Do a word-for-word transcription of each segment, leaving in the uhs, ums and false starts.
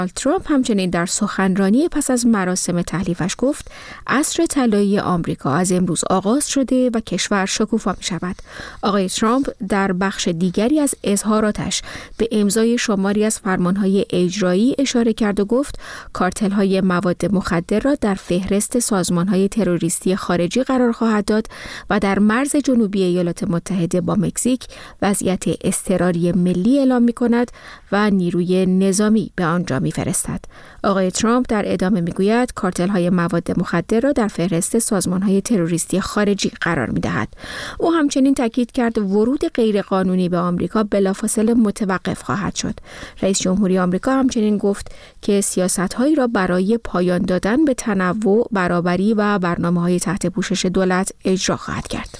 ترامپ همچنین در سخنرانی پس از مراسم تحلیفش گفت عصر طلایی آمریکا از امروز آغاز شده و کشور شکوفا می شود. آقای ترامپ در بخش دیگری از اظهاراتش به امضای شماری از فرمانهای اجرایی اشاره کرد و گفت کارتل‌های مواد مخدر را در فهرست سازمانهای تروریستی خارجی قرار خواهد داد و در مرز جنوبی ایالات متحده با مکزیک وضعیت اضطراری ملی اعلام می کند و نیروی نظامی به آنجا می فرستد. آقای ترامپ در ادامه می گوید کارتل‌های مواد مخدر را در فهرست سازمانهای تروریستی خارجی قرار می دهد. او همچنین تاکید کرد ورود غیرقانونی به آمریکا بلافاصله متوقف خواهد شد. رئیس جمهوری آمریکا همچنین گفت که سیاست‌هایی را برای پایان دادن به تنوع، برابری و برنامه‌های تحت پوشش دولت اجرا خواهد کرد.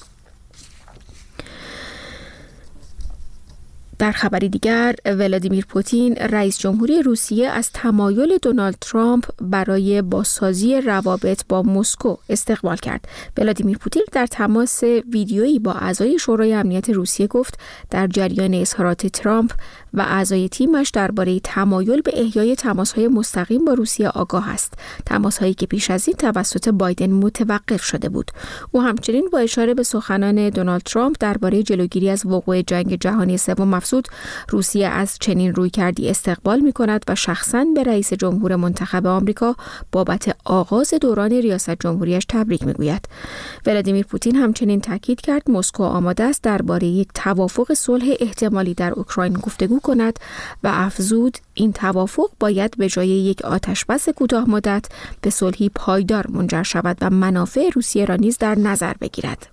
در خبری دیگر، ولادیمیر پوتین رئیس جمهوری روسیه از تمایل دونالد ترامپ برای بازسازی روابط با مسکو استقبال کرد. ولادیمیر پوتین در تماس ویدیویی با اعضای شورای امنیت روسیه گفت در جریان اظهارات ترامپ و اعضای تیمش درباره تمایل به احیای تماس‌های مستقیم با روسیه آگاه است. تماس‌هایی که پیش از این توسط بایدن متوقف شده بود. او همچنین با اشاره به سخنان دونالد ترامپ درباره جلوگیری از وقوع جنگ جهانی سوم افزود روسیه از چنین رویکردی استقبال می‌کند و شخصاً به رئیس جمهور منتخب آمریکا بابت آغاز دوران ریاست جمهوریش تبریک می‌گوید. ولادیمیر پوتین همچنین تاکید کرد مسکو آماده است درباره یک توافق صلح احتمالی در اوکراین گفتگو کند و افزود این توافق باید به جای یک آتشبس کوتاه مدت به صلحی پایدار منجر شود و منافع روسیه را نیز در نظر بگیرد.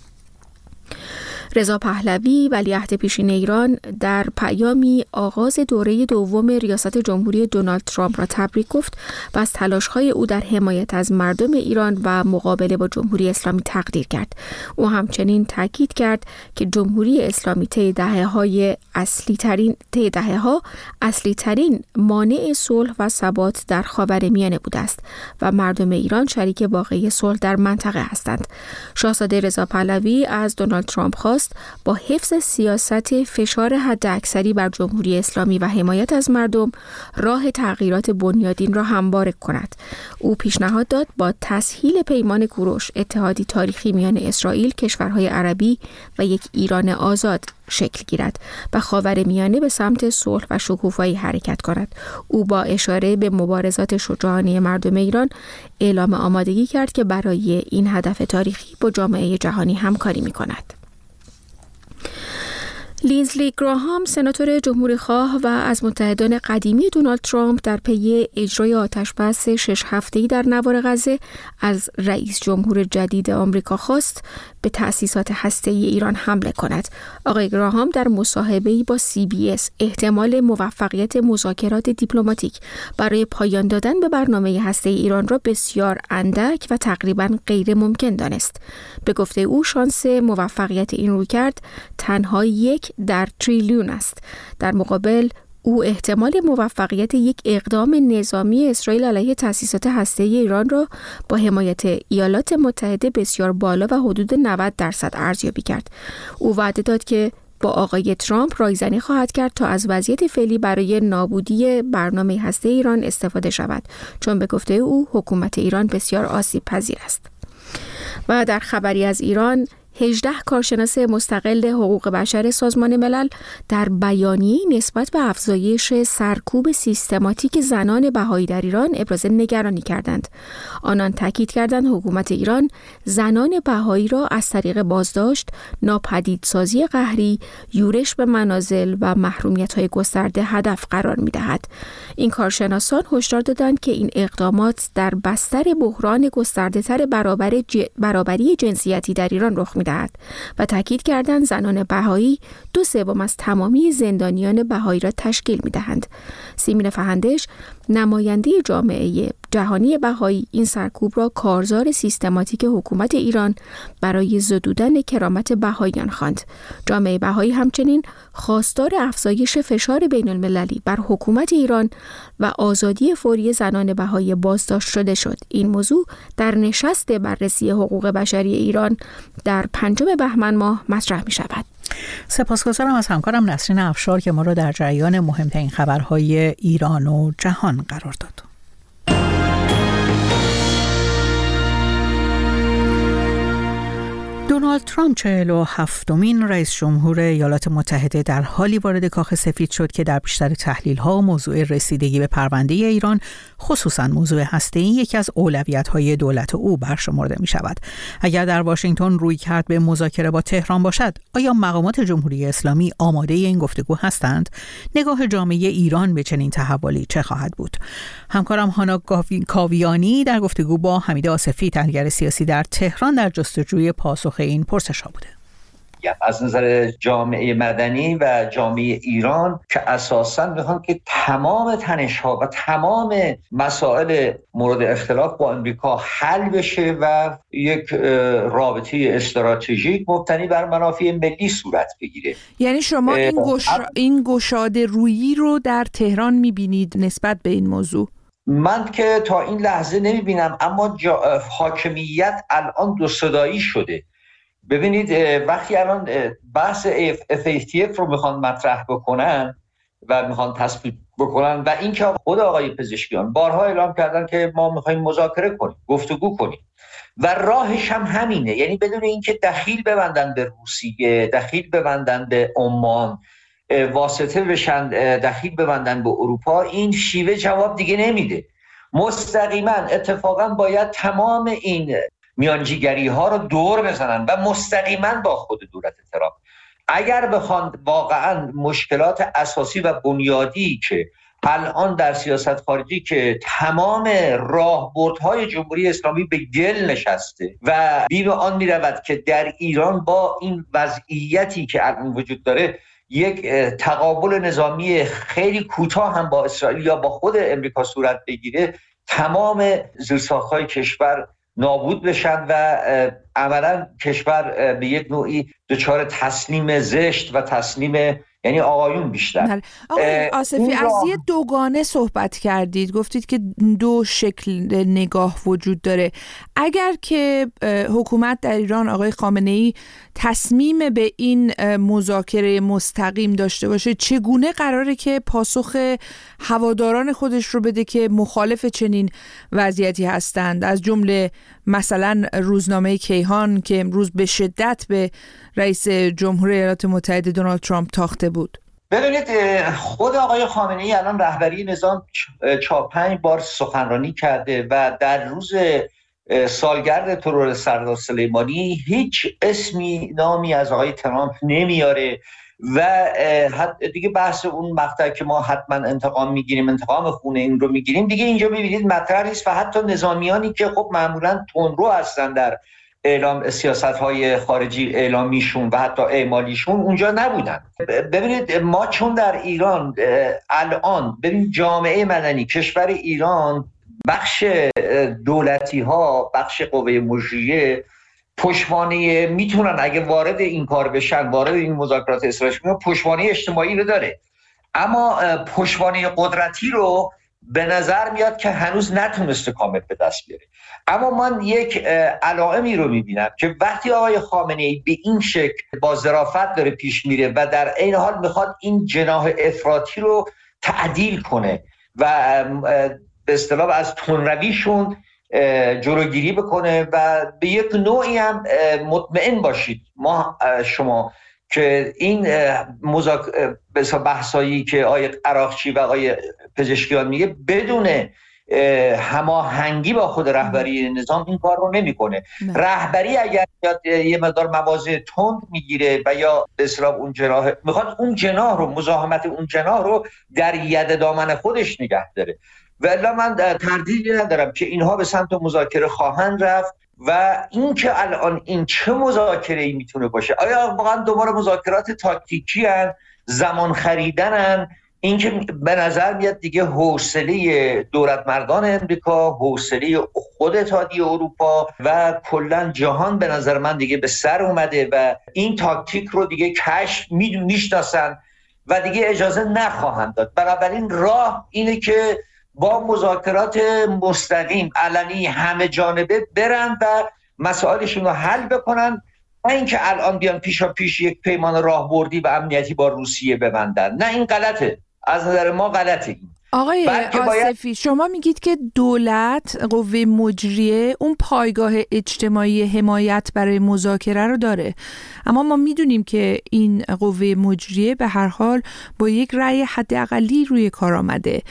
رضا پهلوی ولیعهد پیشین ایران در پیامی آغاز دوره دوم ریاست جمهوری دونالد ترامپ را تبریک گفت و از تلاش‌های او در حمایت از مردم ایران و مقابله با جمهوری اسلامی تقدیر کرد. او همچنین تاکید کرد که جمهوری اسلامی طی دهه‌های اصلی ترین طی دهه‌ها اصلی ترین مانع صلح و ثبات در خاورمیانه بوده است و مردم ایران شریک واقعی صلح در منطقه هستند. شاهزاده رضا پهلوی از دونالد ترامپ خواست با حفظ سیاست فشار حداکثری بر جمهوری اسلامی و حمایت از مردم راه تغییرات بنیادین را هموار کند. او پیشنهاد داد با تسهیل پیمان کوروش اتحادی تاریخی میان اسرائیل، کشورهای عربی و یک ایران آزاد شکل گیرد و خاورمیانه به سمت صلح و شکوفایی حرکت کند. او با اشاره به مبارزات شجاعانه مردم ایران اعلام آمادگی کرد که برای این هدف تاریخی با جامعه جهانی همکاری می‌کند. لینزلی گراهام سناتور جمهوری‌خواه و از متحدان قدیمی دونالد ترامپ در پی اجرای آتشبس شش هفته‌ای در نوار غزه از رئیس جمهور جدید آمریکا خواست به تأسیسات هسته‌ای ایران حمله کند. آقای گراهام در مصاحبه‌ای با سی بی اس احتمال موفقیت مذاکرات دیپلماتیک برای پایان دادن به برنامه هسته‌ای ایران را بسیار اندک و تقریباً غیر ممکن دانست. به گفته او شانس موفقیت این رویکرد تنها یک در تریلیون است. در مقابل او احتمال موفقیت یک اقدام نظامی اسرائیل علیه تأسیسات هسته‌ای ایران را با حمایت ایالات متحده بسیار بالا و حدود نود درصد ارزیابی کرد. او وعده داد که با آقای ترامپ رایزنی خواهد کرد تا از وضعیت فعلی برای نابودی برنامه هسته‌ای ایران استفاده شود، چون به گفته او حکومت ایران بسیار آسیب پذیر است. و در خبری از ایران، هجده کارشناس مستقل حقوق بشر سازمان ملل در بیانیه نسبت به افزایش سرکوب سیستماتیک زنان بهایی در ایران ابراز نگرانی کردند. آنان تاکید کردند حکومت ایران زنان بهایی را از طریق بازداشت، ناپدیدسازی قهری، یورش به منازل و محرومیت‌های گسترده هدف قرار می‌دهد. این کارشناسان هشدار دادند که این اقدامات در بستر بحران گسترده‌تر برابر ج... برابری جنسیتی در ایران رخ می‌دهد و تاکید کردند زنان بهایی دو سوم از تمامی زندانیان بهایی را تشکیل می‌دهند. سیمین فهندش نماینده جامعه جهانی بهایی این سرکوب را کارزار سیستماتیک حکومت ایران برای زدودن کرامت بهاییان خواند. جامعه بهایی همچنین خواستار افزایش فشار بین المللی بر حکومت ایران و آزادی فوری زنان بهایی بازداشت شده شد. این موضوع در نشست بررسی حقوق بشری ایران در پنجم بهمن ماه مطرح می شود. سپاسگزارم از همکارم نسرین افشار که ما را در جریان مهمترین خبرهای ایران و جهان قرار داد. دونالد ترامپ چهل و هفتمین رئیس جمهور ایالات متحده در حالی وارد کاخ سفید شد که در بیشتر تحلیل‌ها و موضوع رسیدگی به پرونده ایران، خصوصاً موضوع هسته‌ای، یکی از اولویت‌های دولت او برشمرده می‌شود. اگر در واشنگتن روی کرد به مذاکره با تهران باشد، آیا مقامات جمهوری اسلامی آماده این گفتگو هستند؟ نگاه جامعه ایران به چنین تحولی چه خواهد بود؟ همکارم هانا کاویانی در گفتگو با حمید آصفی، تحلیلگر سیاسی در تهران، در جستجوی پاسخ این پرسش ها بوده. از نظر جامعه مدنی و جامعه ایران که اساساً میخوان که تمام تنش‌ها و تمام مسائل مورد اختلاف با امریکا حل بشه و یک رابطه استراتژیک مبتنی بر منافع ملی صورت بگیره. یعنی شما این گش... این گشاده رویی رو در تهران میبینید نسبت به این موضوع؟ من که تا این لحظه نمیبینم، اما جا... حاکمیت الان دو صدایی شده. ببینید وقتی الان بحث اف ای تی اف رو میخوان مطرح بکنن و میخوان تصویب بکنن و این که خود آقای پزشکیان بارها اعلام کردن که ما میخوایم مذاکره کنیم، گفتگو کنیم و راهش هم همینه، یعنی بدون اینکه دخیل ببندن به روسیه، دخیل ببندن به عمان، واسطه بشن، دخیل ببندن به اروپا، این شیوه جواب دیگه نمیده. مستقیما اتفاقا باید تمام این میانجیگری ها رو دور بزنن و مستقیما با خود دولت ترامپ اگر بخوان واقعا مشکلات اساسی و بنیادی که الان در سیاست خارجی که تمام راهبردهای جمهوری اسلامی به گل نشسته و بیم آن می رود که در ایران با این وضعیتی که الان وجود داره یک تقابل نظامی خیلی کوتاه هم با اسرائیل یا با خود امریکا صورت بگیره، تمام زیرساخت‌های کشور نابود بشن و عملا کشور به یک نوعی دچار تسلیم زشت و تسلیم یعنی آقایون بیشتر. آقای آصفی از یه دوگانه صحبت کردید، گفتید که دو شکل نگاه وجود داره. اگر که حکومت در ایران آقای خامنه‌ای تصمیم به این مذاکره مستقیم داشته باشه، چگونه قراره که پاسخ هواداران خودش رو بده که مخالف چنین وضعیتی هستند، از جمله مثلا روزنامه کیهان که امروز به شدت به رئیس جمهور ایالات متحده دونالد ترامپ تاخته بود؟ ببینید خود آقای خامنه‌ای الان رهبری نظام چهار پنج بار سخنرانی کرده و در روز سالگرد ترور سردار سلیمانی هیچ اسمی نامی از آقای ترامپ نمیاره و دیگه بحث اون مقطع که ما حتما انتقام میگیریم، انتقام خونه این رو میگیریم، دیگه اینجا میبینید مطرح نیست و حتی نظامیانی که خب معمولا تندرو هستن در اعلام سیاست‌های خارجی اعلامیشون و حتی اعمالیشون اونجا نبودن. ببینید ما چون در ایران الان ببین جامعه مدنی کشور ایران بخش دولتی ها، بخش قوه مجریه پشتوانه میتونن اگه وارد این کار بشن، وارد این مذاکرات استراتژیک، پشتوانه اجتماعی رو داره، اما پشتوانه قدرتی رو به نظر میاد که هنوز نتونسته کامل به دست بیاره. اما من یک علائمی رو میبینم که وقتی آقای خامنه‌ای به این شکل با ظرافت داره پیش میره و در عین حال میخواد این جناح افراطی رو تعدیل کنه و به اصطلاح از تندرویشون جلوگیری بکنه و به یک نوعی هم مطمئن باشید ما شما که این مذاکره بحثایی که آقای عراقچی و آقای پزشکیان میگه بدون هماهنگی با خود رهبری نظام این کار رو نمیکنه. رهبری اگر یه مقدار مواضع تند میگیره و یا به اصطلاح اون جناح میخواد اون جناح رو مزاحمت اون جناح رو در ید دامن خودش نگه داره. ولی من تردیدی ندارم که اینها به سمت مذاکره خواهند رفت و این که الان این چه مذاکره‌ای میتونه باشه، آیا واقعا دوباره مذاکرات تاکتیکی هن، زمان خریدن، این که به نظر میاد دیگه حوصله دولت مردان امریکا، حوصله خود اتحادیه اروپا و کلا جهان به نظر من دیگه به سر اومده و این تاکتیک رو دیگه کشف میشناسن و دیگه اجازه نخواهند داد. بنابراین راه اینه که با مذاکرات مستقیم علنی همه جانبه برن و مسائلشون رو حل بکنن نه اینکه الان بیان پیشا پیش یک پیمان راهبردی و امنیتی با روسیه ببندن. نه، این غلطه، از نظر ما غلطه. آقای آصفی باید... شما میگید که دولت، قوه مجریه، اون پایگاه اجتماعی حمایت برای مذاکره رو داره، اما ما میدونیم که این قوه مجریه به هر حال با یک رأی حداقلی روی کار آمده.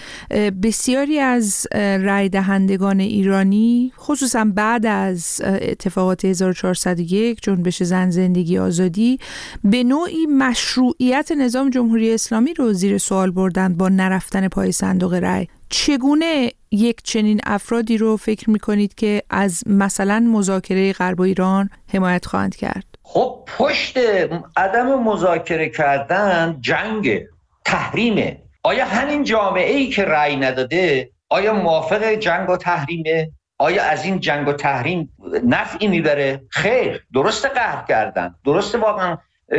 بسیاری از رأی دهندگان ایرانی، خصوصا بعد از اتفاقات هزار و چهارصد و یک، جنبش زن زندگی آزادی، به نوعی مشروعیت نظام جمهوری اسلامی رو زیر سوال بردن با نرفتن پای صندوق رأی. چگونه یک چنین افرادی رو فکر میکنید که از مثلا مذاکره غرب و ایران حمایت خواهند کرد؟ خب پشت عدم مذاکره کردن جنگ، تحریمه. آیا همین جامعه ای که رأی نداده آیا موافق جنگ و تحریمه؟ آیا از این جنگ و تحریم نفعی میبره؟ خیر، درست قهر کردن، درست واقعا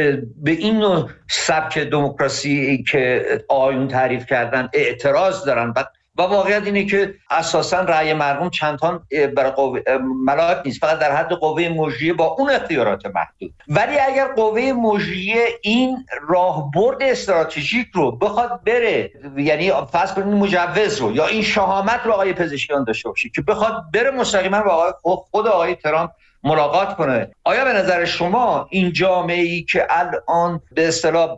به این نوع سبک دموکراسی که آیون تعریف کردن اعتراض دارن و و واقعیت اینه که اساساً رأی مردم چندان برای قوه ملاک نیست، فقط در حد قوه مجریه با اون اختیارات محدود. ولی اگر قوه مجریه این راهبرد استراتژیک رو بخواد بره، یعنی فرض کنید مجوز رو یا این شهامت رو آقای پزشکیان داشته باشه که بخواد بره مستقیما با آقای خود آقای ترامپ ملاقات کنه، آیا به نظر شما این جامعه‌ای که الان به اصطلاح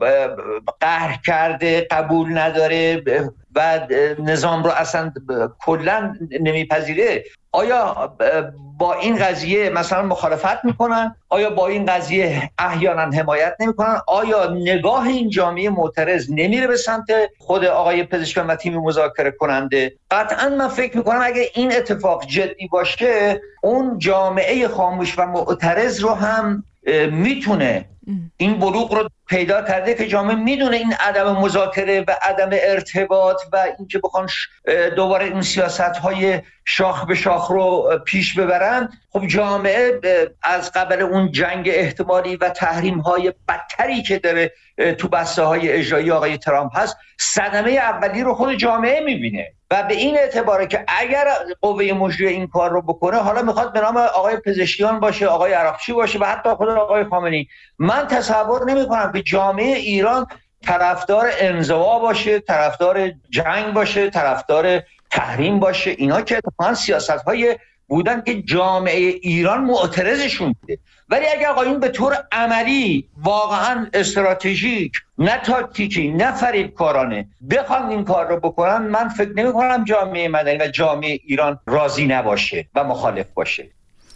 قهر کرده، قبول نداره و نظام رو اصلا کلا نمیپذیره، آیا با این قضیه مثلا مخالفت میکنن؟ آیا با این قضیه احیانا حمایت نمیکنن؟ آیا نگاه این جامعه معترض نمیره به سمت خود آقای پزشکیان و تیم مذاکره کننده؟ قطعا من فکر میکنم اگه این اتفاق جدی باشه، اون جامعه خاموش و معترض رو هم میتونه این بلوغ رو پیدا کرده که جامعه میدونه این عدم مذاکره و عدم ارتباط و اینکه بخوان دوباره این سیاست‌های شاخ به شاخ رو پیش ببرن، خب جامعه از قبل اون جنگ احتمالی و تحریم‌های بدتری که داره تو بسته‌های اجرایی آقای ترامپ هست، صدمه اولی رو خود جامعه میبینه و به این اعتباره که اگر قوه مجریه این کار رو بکنه، حالا میخواد به نام آقای پزشکیان باشه، آقای عراقچی باشه و حتی خود آقای خامنه‌ای، من تصور نمی‌کنم که جامعه ایران طرفدار انزوا باشه، طرفدار جنگ باشه، طرفدار تحریم باشه. اینا که اتفاقاً سیاست‌های بودن که جامعه ایران معترضشون بوده. ولی اگر آقایون به طور عملی، واقعاً استراتژیک، نه تاکتیکی، نه فریبکارانه بخوان این کار رو بکنن، من فکر نمی‌کنم جامعه مدنی و جامعه ایران راضی نباشه و مخالف باشه.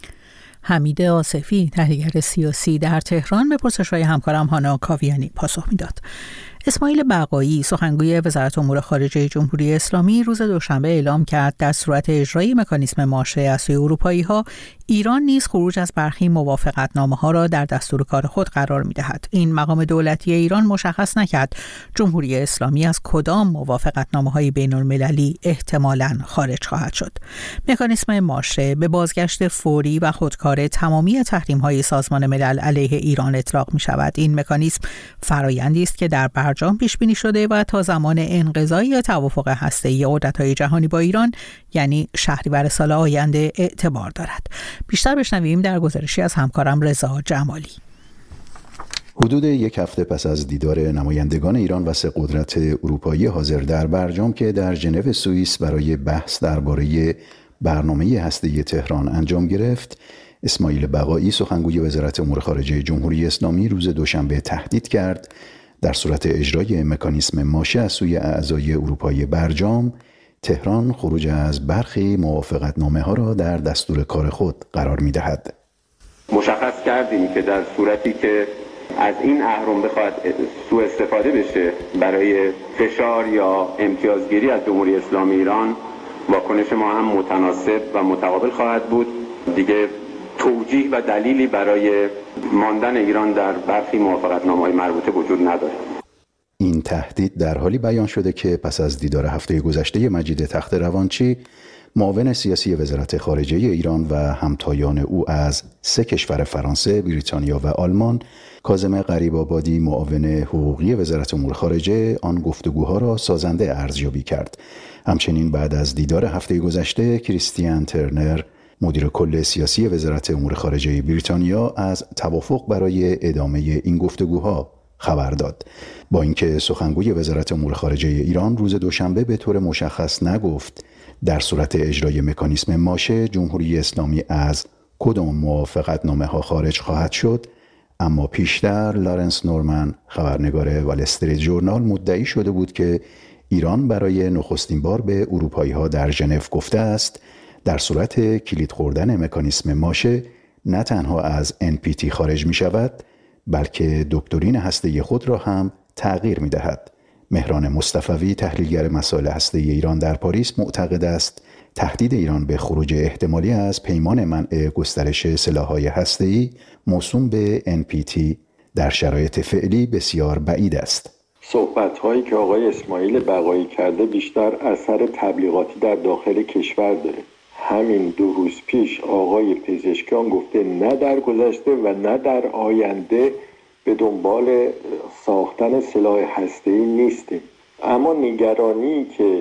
حمید آصفی، تحلیلگر سیاسی در تهران، به پرسش‌های همکارم هانا کاویانی پاسخ میداد. اسماعیل بقایی، سخنگوی وزارت امور خارجه جمهوری اسلامی، روز دوشنبه اعلام کرد در صورت اجرای مکانیزم ماشه از سوی اروپایی‌ها، ایران نیز خروج از برخی موافقتنامه‌ها را در دستور کار خود قرار می‌دهد. این مقام دولتی ایران مشخص نکرد جمهوری اسلامی از کدام موافقتنامه‌های بین‌المللی احتمالاً خارج خواهد شد. مکانیزم ماشه به بازگشت فوری و خودکار تمامی تحریم‌های سازمان ملل علیه ایران اطلاق می‌شود. این مکانیزم فرآیندی است که در برجام پیش بینی شده و تا زمان انقضای توافق هسته‌ای عهده‌های جهانی با ایران، یعنی شهریور سال آینده، اعتبار دارد. بیشتر بشنویم در گزارشی از همکارم رضا جمالی. حدود یک هفته پس از دیدار نمایندگان ایران و سه قدرت اروپایی حاضر در برجام که در ژنو سوئیس برای بحث درباره برنامه هسته‌ای تهران انجام گرفت، اسماعیل بقایی، سخنگوی وزارت امور خارجه جمهوری اسلامی، روز دوشنبه تهدید کرد در صورت اجرای مکانیزم ماشه از سوی اعضای اروپایی برجام، تهران خروج از برخی موافقتنامه‌ها را در دستور کار خود قرار می‌دهد. مشخص کردیم که در صورتی که از این اهرم بخواهد سوء استفاده بشه برای فشار یا امتیازگیری از جمهوری اسلامی ایران، واکنش ما هم متناسب و متقابل خواهد بود. دیگه توجیه و دلیلی برای ماندن ایران در برخی موافقتنامه‌های مربوطه وجود نداره. این تهدید در حالی بیان شده که پس از دیدار هفته گذشته مجید تخت روانچی، معاون سیاسی وزارت خارجه ایران و همتایان او از سه کشور فرانسه، بریتانیا و آلمان، کاظم غریب‌آبادی، معاون حقوقی وزارت امور خارجه، آن گفتگوها را سازنده ارزیابی کرد. همچنین بعد از دیدار هفته گذشته، کریستیان ترنر، مدیر کل سیاسی وزارت امور خارجه بریتانیا از توافق برای ادامه این گفتگوها خبر داد. با اینکه سخنگوی وزارت امور خارجه ایران روز دوشنبه به طور مشخص نگفت در صورت اجرای مکانیسم ماشه جمهوری اسلامی از کدام موافقتنامه ها خارج خواهد شد، اما پیشتر لارنس نورمن خبرنگار وال استریت ژورنال مدعی شده بود که ایران برای نخستین بار به اروپایی ها در ژنو گفته است در صورت کلید خوردن مکانیسم ماشه نه تنها از ان پی تی خارج می شود بلکه دکترین هسته‌ای خود را هم تغییر می دهد. مهران مصطفوی تحلیلگر مسائل هسته‌ای ایران در پاریس معتقد است تهدید ایران به خروج احتمالی از پیمان منع گسترش سلاح‌های هسته‌ای موسوم به ان پی تی در شرایط فعلی بسیار بعید است. صحبت‌هایی که آقای اسماعیل بقایی کرده بیشتر اثر تبلیغاتی در داخل کشور داره. همین دو روز پیش آقای پزشکیان گفته نه در گذشته و نه در آینده به دنبال ساختن سلاح هسته‌ای نیستیم. اما نگرانی که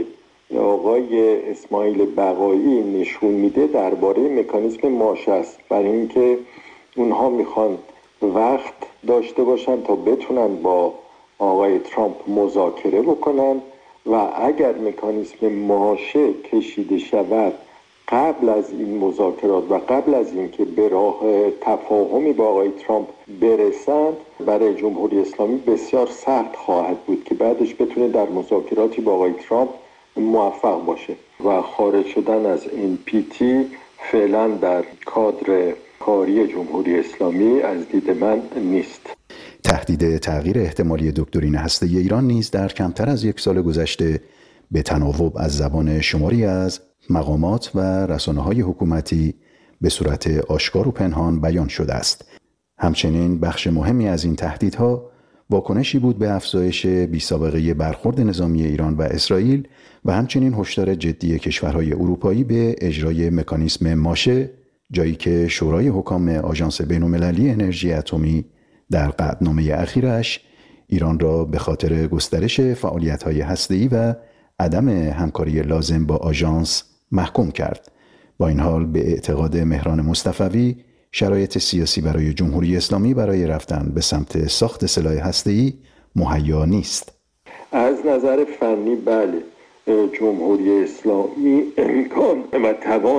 آقای اسماعیل بقایی نشون میده درباره مکانیزم ماشه است، برای اینکه اونها میخوان وقت داشته باشن تا بتونن با آقای ترامپ مذاکره بکنن و اگر مکانیزم ماشه کشیده شود قبل از این مذاکرات و قبل از اینکه به راه تفاهمی با آقای ترامپ برسند برای جمهوری اسلامی بسیار سخت خواهد بود که بعدش بتونه در مذاکراتی با آقای ترامپ موفق باشه و خارج شدن از ان پی تی فعلا در کادر کاری جمهوری اسلامی از دید من نیست. تهدید تغییر احتمالی دکترین هسته‌ای ایران نیز در کمتر از یک سال گذشته به تناوب از زبان شماری از مقامات و رسانه‌های حکومتی به صورت آشکار و پنهان بیان شده است. همچنین بخش مهمی از این تهدیدها واکنشی بود به افزایش بی‌سابقه برخورد نظامی ایران و اسرائیل و همچنین هشدار جدی کشورهای اروپایی به اجرای مکانیسم ماشه، جایی که شورای حکام آژانس بین‌المللی انرژی اتمی در قطعنامه اخیرش ایران را به خاطر گسترش فعالیت‌های هسته‌ای و عدم همکاری لازم با آژانس محکوم کرد. با این حال به اعتقاد مهران مصطفوی شرایط سیاسی برای جمهوری اسلامی برای رفتن به سمت ساخت سلاح هسته‌ای مهیا نیست. از نظر فنی بله، جمهوری اسلامی امکان و توان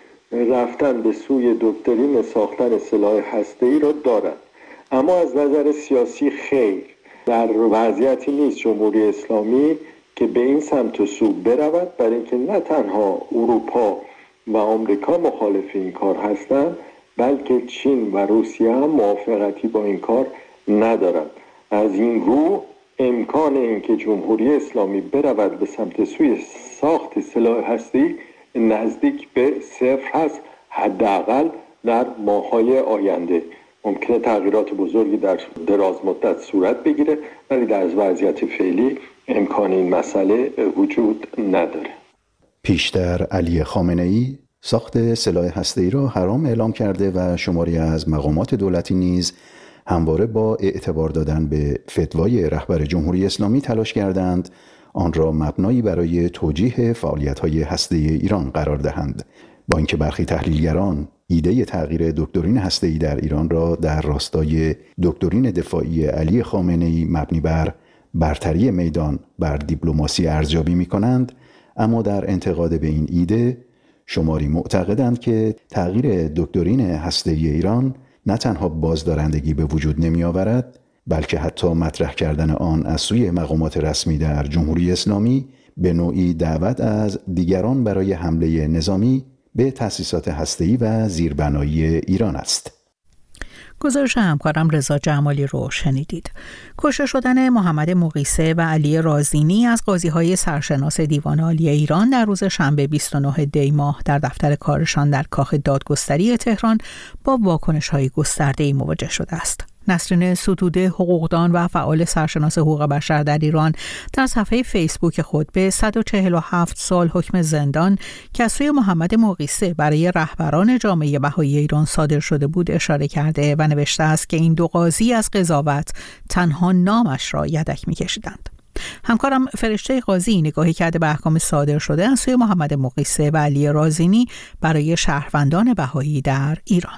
رفتن به سوی دکترین ساختن سلاح هسته‌ای را دارد، اما از نظر سیاسی خیر. در وضعیتی نیست جمهوری اسلامی که به این سمت و سو برود، برای اینکه نه تنها اروپا و آمریکا مخالف این کار هستند بلکه چین و روسیه هم موافقتی با این کار ندارند. از این رو امکان اینکه جمهوری اسلامی برود به سمت سوی ساخت سلاح هسته‌ای نزدیک به صفر هست، حداقل در ماه‌های آینده. ممکنه تغییرات بزرگی در دراز مدت صورت بگیره ولی در وضعیت فعلی امکان این مسئله وجود نداره. پیشتر علی خامنه‌ای ساخت سلاح هسته‌ای را حرام اعلام کرده و شماری از مقامات دولتی نیز همواره با اعتبار دادن به فتوای رهبر جمهوری اسلامی تلاش کردند آن را مبنایی برای توجیه فعالیت‌های هسته‌ای ایران قرار دهند. با اینکه برخی تحلیلگران ایده تغییر دکترین هسته‌ای در ایران را در راستای دکترین دفاعی علی خامنه‌ای مبنی بر برتری میدان بر دیپلماسی ارزیابی می‌کنند، اما در انتقاد به این ایده شماری معتقدند که تغییر دکترین هسته‌ای ایران نه تنها بازدارندگی به وجود نمی‌آورد بلکه حتی مطرح کردن آن از سوی مقامات رسمی در جمهوری اسلامی به نوعی دعوت از دیگران برای حمله نظامی به تأسیسات هسته‌ای و زیربنایی ایران است. گزارش همکارم رضا جمالی رو شنیدید. کشته شدن محمد مقیسه و علی رازینی از قاضی‌های سرشناس دیوان عالی ایران در روز شنبه بیست و نه دی ماه در دفتر کارشان در کاخ دادگستری تهران با واکنش‌های گسترده‌ای مواجه شده است. نسرین ستوده، حقوقدان و فعال سرشناس حقوق بشر در ایران، در صفحه فیسبوک خود به صد و چهل و هفت سال حکم زندان که از سوی محمد مقیسه برای رهبران جامعه بهایی ایران صادر شده بود اشاره کرده و نوشته است که این دو قاضی از قضاوت تنها نامش را یدک می‌کشیدند. همکارم فرشته قاضی نگاهی کرده به احکام صادر شده از سوی محمد مقیسه و علی رازینی برای شهروندان بهایی در ایران.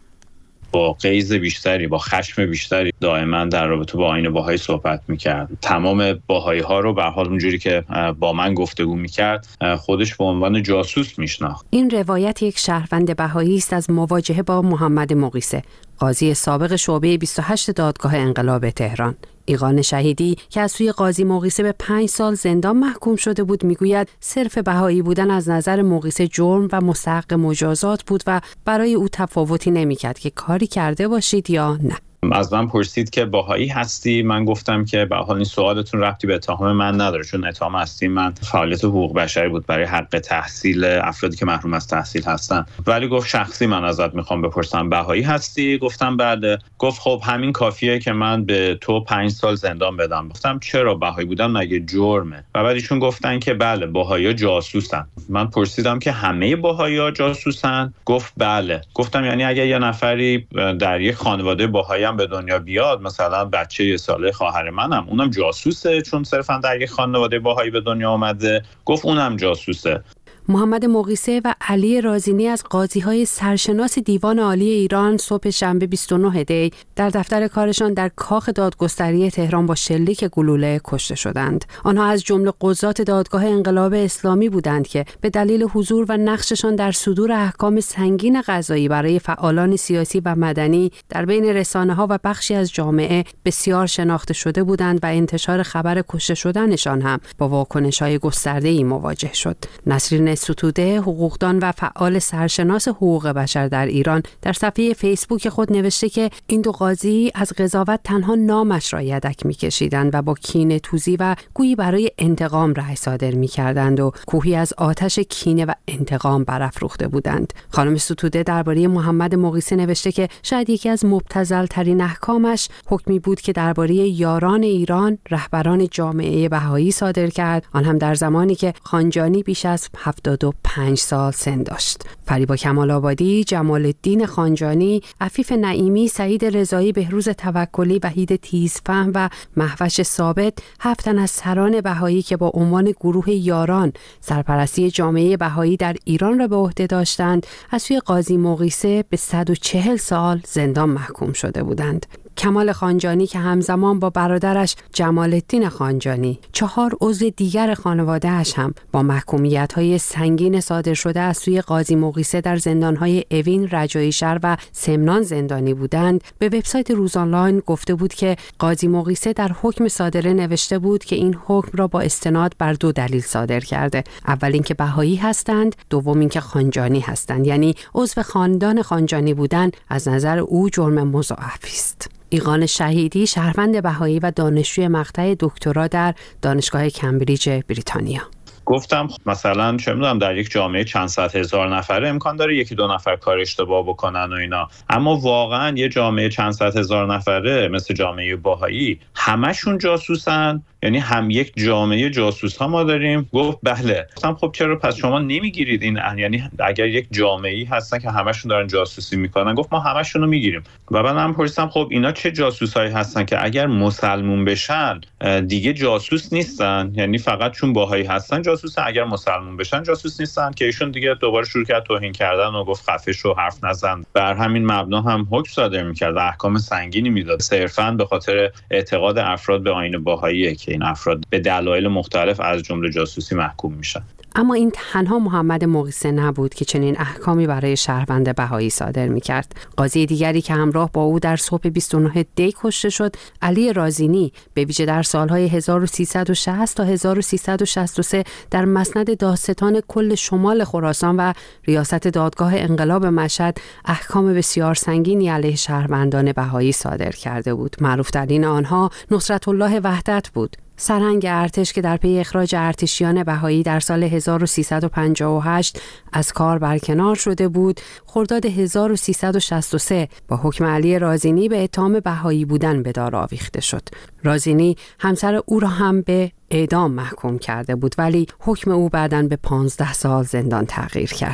با غیظ بیشتری، با خشم بیشتری دائما در رابطه با آیین بهایی صحبت میکرد. تمام بهایی ها رو به حال اونجوری که با من گفتگو میکرد خودش به عنوان جاسوس میشناخت. این روایت یک شهروند بهایی است از مواجهه با محمد مقیسه، قاضی سابق شعبه بیست و هشت دادگاه انقلاب تهران. ایقان شهیدی که از سوی قاضی مقیسه به پنج سال زندان محکوم شده بود میگوید صرف بهایی بودن از نظر مقیسه جرم و مستحق مجازات بود و برای او تفاوتی نمیکرد که کاری کرده باشید یا نه. از من پرسید که بهایی هستی؟ من گفتم که به حال این سوالتون ربطی به اتهام من نداره، چون اتهام اصلی من فعالیت حقوق بشری بود برای حق تحصیل افرادی که محروم از تحصیل هستن. ولی گفت شخصی من ازت میخوام بپرسم بهایی هستی؟ گفتم بله. گفت خب همین کافیه که من به تو پنج سال زندان بدم. گفتم چرا؟ بهایی بودن مگه جرمه؟ و بعد ایشون گفتن که بله بهایی‌ها جاسوسن. من پرسیدم که همه بهایی‌ها جاسوسن؟ گفت بله. گفتم یعنی اگه یه نفری در یک خانواده بهایی به دنیا بیاد، مثلا بچه یه ساله خواهر منم، اونم جاسوسه چون صرفا در یک خانواده بهایی به دنیا آمده؟ گفت اونم جاسوسه. محمد مقیسه و علی رازینی از قاضی‌های سرشناس دیوان عالی ایران صبح شنبه بیست و نه دی در دفتر کارشان در کاخ دادگستری تهران با شلیک گلوله کشته شدند. آنها از جمله قضات دادگاه انقلاب اسلامی بودند که به دلیل حضور و نقششان در صدور احکام سنگین قضایی برای فعالان سیاسی و مدنی در بین رسانه‌ها و بخشی از جامعه بسیار شناخته شده بودند و انتشار خبر کشته شدنشان هم با واکنش‌های گسترده‌ای مواجه شد. نسرین ستوده، حقوقدان و فعال سرشناس حقوق بشر در ایران، در صفحه فیسبوک خود نوشته که این دو قاضی از قضاوت تنها نامش را یدک می‌کشیدند و با کینه توزی و گویی برای انتقام رأی صادر می‌کردند و کوهی از آتش کینه و انتقام برافروخته بودند. خانم ستوده درباره محمد مقیسه نوشته که شاید یکی از مبتذل‌ترین احکامش حکمی بود که درباره یاران ایران، رهبران جامعه بهایی صادر کرد، آن هم در زمانی که خانجانی بیش از هفتاد و پنج سال سن داشت. فریبا کمال آبادی، جمال الدین خانجانی، عفیف نعیمی، سعید رضایی، بهروز توکلی، وحید تیزفهم و مهوش ثابت، هفت تن از سران بهایی که با عنوان گروه یاران سرپرستی جامعه بهایی در ایران را به عهده داشتند، از سوی قاضی مقیسه به صد و چهل سال زندان محکوم شده بودند. کمال خانجانی که همزمان با برادرش جمال الدین خانجانی، چهار عضو دیگر خانواده‌اش هم با محکومیت‌های سنگین صادر شده از سوی قاضی مقیسه در زندان‌های اوین، رجایی شهر و سمنان زندانی بودند، به وبسایت روز آنلاین گفته بود که قاضی مقیسه در حکم صادره نوشته بود که این حکم را با استناد بر دو دلیل صادر کرده. اول اینکه بهایی هستند، دوم اینکه خانجانی هستند، یعنی عضو خاندان خانجانی بودن از نظر او جرم مضاعفی است. ایقان شهیدی، شهروند بهایی و دانشجوی مقطع دکترا در دانشگاه کمبریج بریتانیا. گفتم مثلا چه میدونم در یک جامعه چند صد هزار نفره امکان داره یکی دو نفر کار اشتباه بکنن و اینا، اما واقعا یه جامعه چند صد هزار نفره مثل جامعه بهایی همشون جاسوسن؟ یعنی هم یک جامعه جاسوس ها ما داریم؟ گفت بله. گفتم خب چرا پس شما نمیگیرید این؟ یعنی اگر یک جامعه‌ای هستن که همشون دارن جاسوسی میکنن؟ گفت ما همشون رو میگیریم. و بعد من پرسیدم خب اینا چه جاسوسایی هستن که اگر مسلمون بشن دیگه جاسوس نیستن؟ یعنی فقط چون بهایی هستن جاسوسن، اگر مسلمون بشن جاسوس نیستن؟ که ایشون دیگه دوباره شروع کرد توهین کردن و گفت خفه شو، حرف نزن. بر همین مبنا هم حکم صادر میکرد، احکام سنگینی میداد، صرفاً به خاطر اعتقاد افراد به آیین بهایی که این افراد به دلایل مختلف از جمله جاسوسی محکوم میشن. اما این تنها محمد مقیسه نبود که چنین احکامی برای شهروند بهایی صادر می‌کرد. قاضی دیگری که همراه با او در صبح بیست و نه دی کشته شد، علی رازینی، به ویژه در سالهای هزار و سیصد و شصت تا هزار و سیصد و شصت و سه در مسند دادستان کل شمال خراسان و ریاست دادگاه انقلاب مشهد احکام بسیار سنگینی علیه شهروندان بهایی صادر کرده بود. معروف‌ترین آنها نصرت الله وحدت بود، سرهنگ ارتش که در پی اخراج ارتشیان بهایی در سال هزار و سیصد و پنجاه و هشت از کار برکنار شده بود. خرداد هزار و سیصد و شصت و سه با حکم علی رازینی به اتهام بهایی بودن به دار آویخته شد. رازینی همسر او را هم به اعدام محکوم کرده بود، ولی حکم او بعداً به پانزده سال زندان تغییر کرد.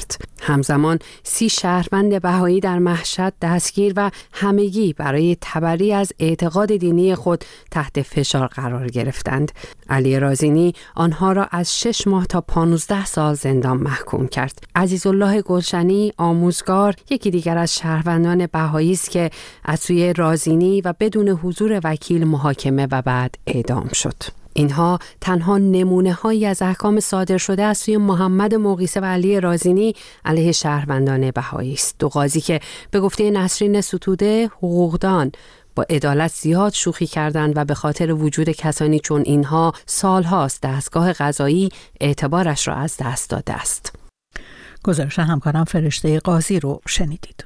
همزمان سی شهروند بهایی در مشهد دستگیر و همگی برای تبری از اعتقاد دینی خود تحت فشار قرار گرفتند. علی رازینی آنها را از شش ماه تا پانزده سال زندان محکوم کرد. عزیزالله گلشنی آموزگار یکی دیگر از شهروندان بهایی است که از سوی رازینی و بدون حضور وکیل محاکمه و بعد اعدام شد. اینها تنها نمونه هایی از احکام صادر شده از سوی محمد مقیسه و علی رازینی علیه شهروندان بهایی است. دو قاضی که به گفته نسرین ستوده حقوقدان با عدالت زیاد شوخی کردند و به خاطر وجود کسانی چون اینها سالهاست دستگاه قضایی اعتبارش را از دست داده است. گزارش همکارم فرشته قاضی رو شنیدید.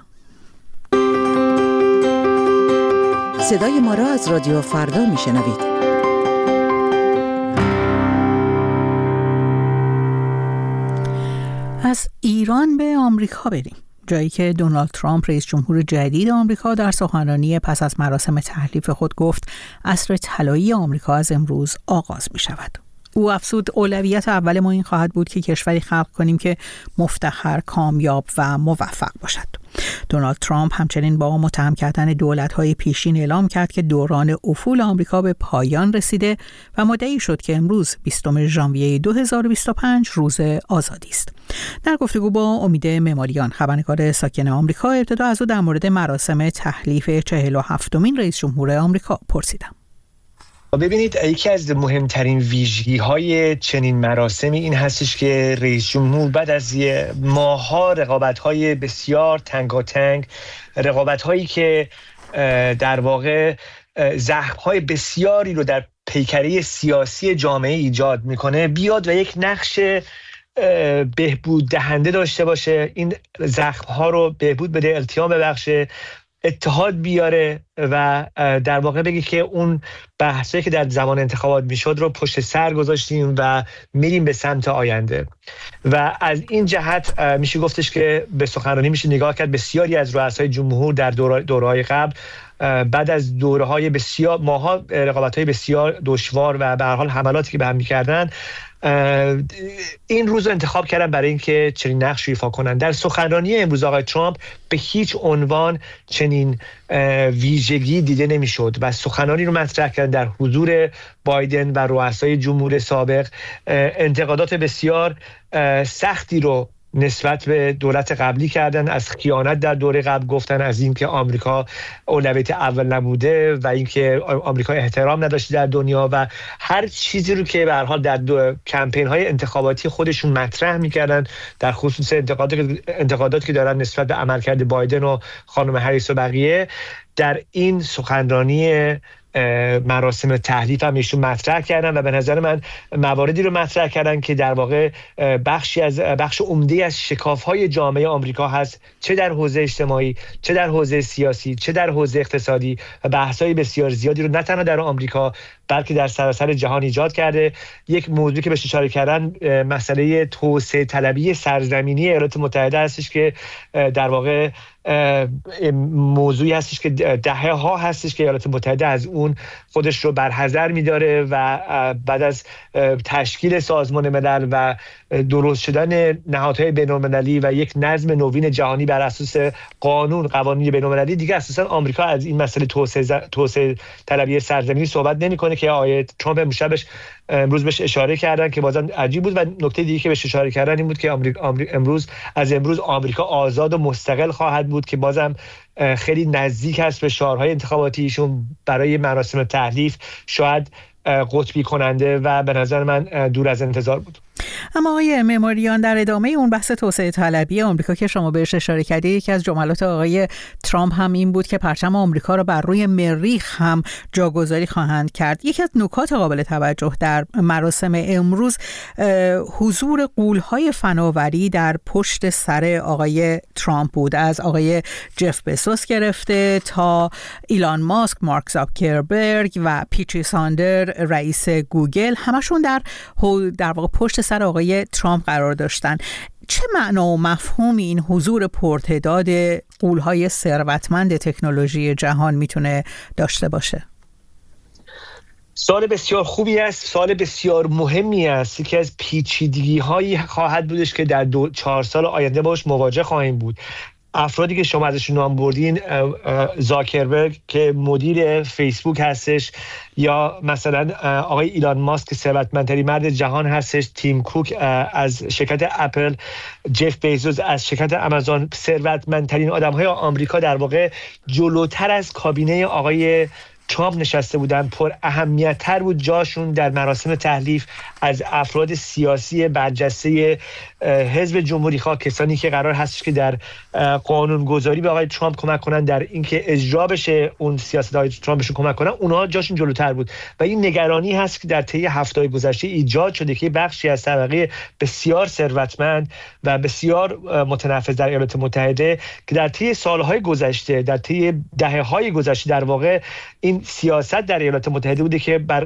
صدای ما را از رادیو فردا میشنوید. از ایران به آمریکا بریم، جایی که دونالد ترامپ رئیس جمهور جدید آمریکا در سخنرانی پس از مراسم تحلیف خود گفت عصر طلایی آمریکا از امروز آغاز می شود. او افزود اولویت اول ما این خواهد بود که کشوری خلق کنیم که مفتخر، کامیاب و موفق باشد. دونالد ترامپ همچنین با متهم کردن دولت‌های پیشین اعلام کرد که دوران افول آمریکا به پایان رسیده و مدعی شد که امروز بیستم ژانویه دو هزار و بیست و پنج روز آزادی است. در گفتگو با امید معماریان، خبرنگار ساکن آمریکا، ابتدا از او در مورد مراسم تحلیف چهل و هفتمین رئیس جمهور آمریکا پرسیدم. ببینید، یکی از مهمترین ویژگی‌های چنین مراسمی این هستش که رئیس جمهور بعد از ماه‌ها رقابت‌های بسیار تنگاتنگ، رقابت‌هایی که در واقع زخم‌های بسیاری رو در پیکره سیاسی جامعه ایجاد می‌کنه، بیاد و یک نقش بهبود دهنده داشته باشه، این زخم‌ها رو بهبود بده، التیام ببخشه، اتحاد بیاره و در واقع بگی که اون بحثایی که در زمان انتخابات میشد رو پشت سر گذاشتیم و میریم به سمت آینده. و از این جهت میشه گفتش که به سخنرانی میشه نگاه کرد بسیاری از رؤسای جمهور در دوره‌های قبل بعد از دوره‌های بسیار ماها رقابت‌های بسیار دشوار و به هر حال حملاتی که به هم می‌کردن، این روز رو انتخاب کردن برای اینکه چنین نقشی ایفا کنن. در سخنرانی امروز آقای ترامپ به هیچ عنوان چنین ویژگی دیده نمیشد و سخنرانی رو مطرح کردن در حضور بایدن و رؤسای جمهور سابق. انتقادات بسیار سختی رو نسبت به دولت قبلی کردن، از خیانت در دوره قبل گفتن، از اینکه آمریکا اولویت اول نبوده و اینکه آمریکا احترام نداشته در دنیا و هر چیزی رو که به هر حال در کمپین های انتخاباتی خودشون مطرح میکردن، در خصوص انتقاداتی انتقاداتی که دارن نسبت به عملکرد بایدن و خانم هریس و بقیه، در این سخنرانی مراسم تحلیف هم ایشون مطرح کردن و به نظر من مواردی رو مطرح کردن که در واقع بخشی از بخش عمده از شکاف‌های جامعه آمریکا هست، چه در حوزه اجتماعی، چه در حوزه سیاسی، چه در حوزه اقتصادی، و بحث‌های بسیار زیادی رو نه تنها در آمریکا بلکه در سراسر جهان ایجاد کرده. یک موضوعی که بهش اشاره کردن مسئله توسعه طلبی سرزمینی ایالات متحده هستش که در واقع موضوعی هستش که دهه ها هستش که ایالات متحده از اون خودش رو برحذر می‌داره و بعد از تشکیل سازمان ملل و درست شدن نهادهای بین‌المللی و یک نظم نوین جهانی بر اساس قانون قوانین بین‌المللی، دیگه اساساً آمریکا از این مسئله توسعه توسعه طلبی سرزمینی صحبت نمی‌کنه که آقای ترامپ امشبش امروز بهش اشاره کردن که بازم عجیب بود. و نکته دیگه که بهش اشاره کردن این بود که آمریکا امروز از امروز آمریکا آزاد و مستقل خواهد بود که بازم خیلی نزدیک است به شعارهای انتخاباتی ایشون برای مراسم تحلیف، شاید قطبی کننده و به نظر من دور از انتظار بود. اما آقای معماریان، در ادامه اون بحث توسعه طلبی آمریکا که شما بهش اشاره کردید، یکی از جملات آقای ترامپ هم این بود که پرچم آمریکا را بر روی مریخ هم جاگذاری خواهند کرد. یکی از نکات قابل توجه در مراسم امروز حضور غول‌های فناوری در پشت سر آقای ترامپ بود، از آقای جف بزوس گرفته تا ایلان ماسک، مارک زاکربرگ و پیتری ساندر رئیس گوگل، همشون در در واقع پشت سر آقای ترامپ قرار داشتن. چه معنا و مفهومی این حضور پرتعداد غول‌های ثروتمند تکنولوژی جهان میتونه داشته باشه؟ سال بسیار خوبی است، سال بسیار مهمی است، یکی از پیچیدگی هایی خواهد بودش که در دو چهار سال آینده باش مواجه خواهیم بود. افرادی که شما ازشون نام بردین، زاکربرگ که مدیر فیسبوک هستش، یا مثلا آقای ایلان ماسک که ثروتمندترین مرد جهان هستش، تیم کوک از شرکت اپل، جف بیزوس از شرکت آمازون، ثروتمندترین آدم‌های آمریکا در واقع جلوتر از کابینه آقای ترامپ نشسته بودن، پر اهمیت تر بود جاشون در مراسم تحلیف از افراد سیاسی برجسته حزب جمهوری خواه، کسانی که قرار هستش که در قانون گذاری به آقای ترامپ کمک کنن، در اینکه اجرا بشه اون سیاست های ترامپ بهشون کمک کنن، اونها جاشون جلوتر بود. و این نگرانی هست که در طی هفته‌های گذشته ایجاد شده که بخشی از طبقه بسیار ثروتمند و بسیار متنفذ در ایالات متحده که در طی سالهای گذشته، در طی دهه‌های گذشته در واقع این سیاست در ایالات متحده بوده که بر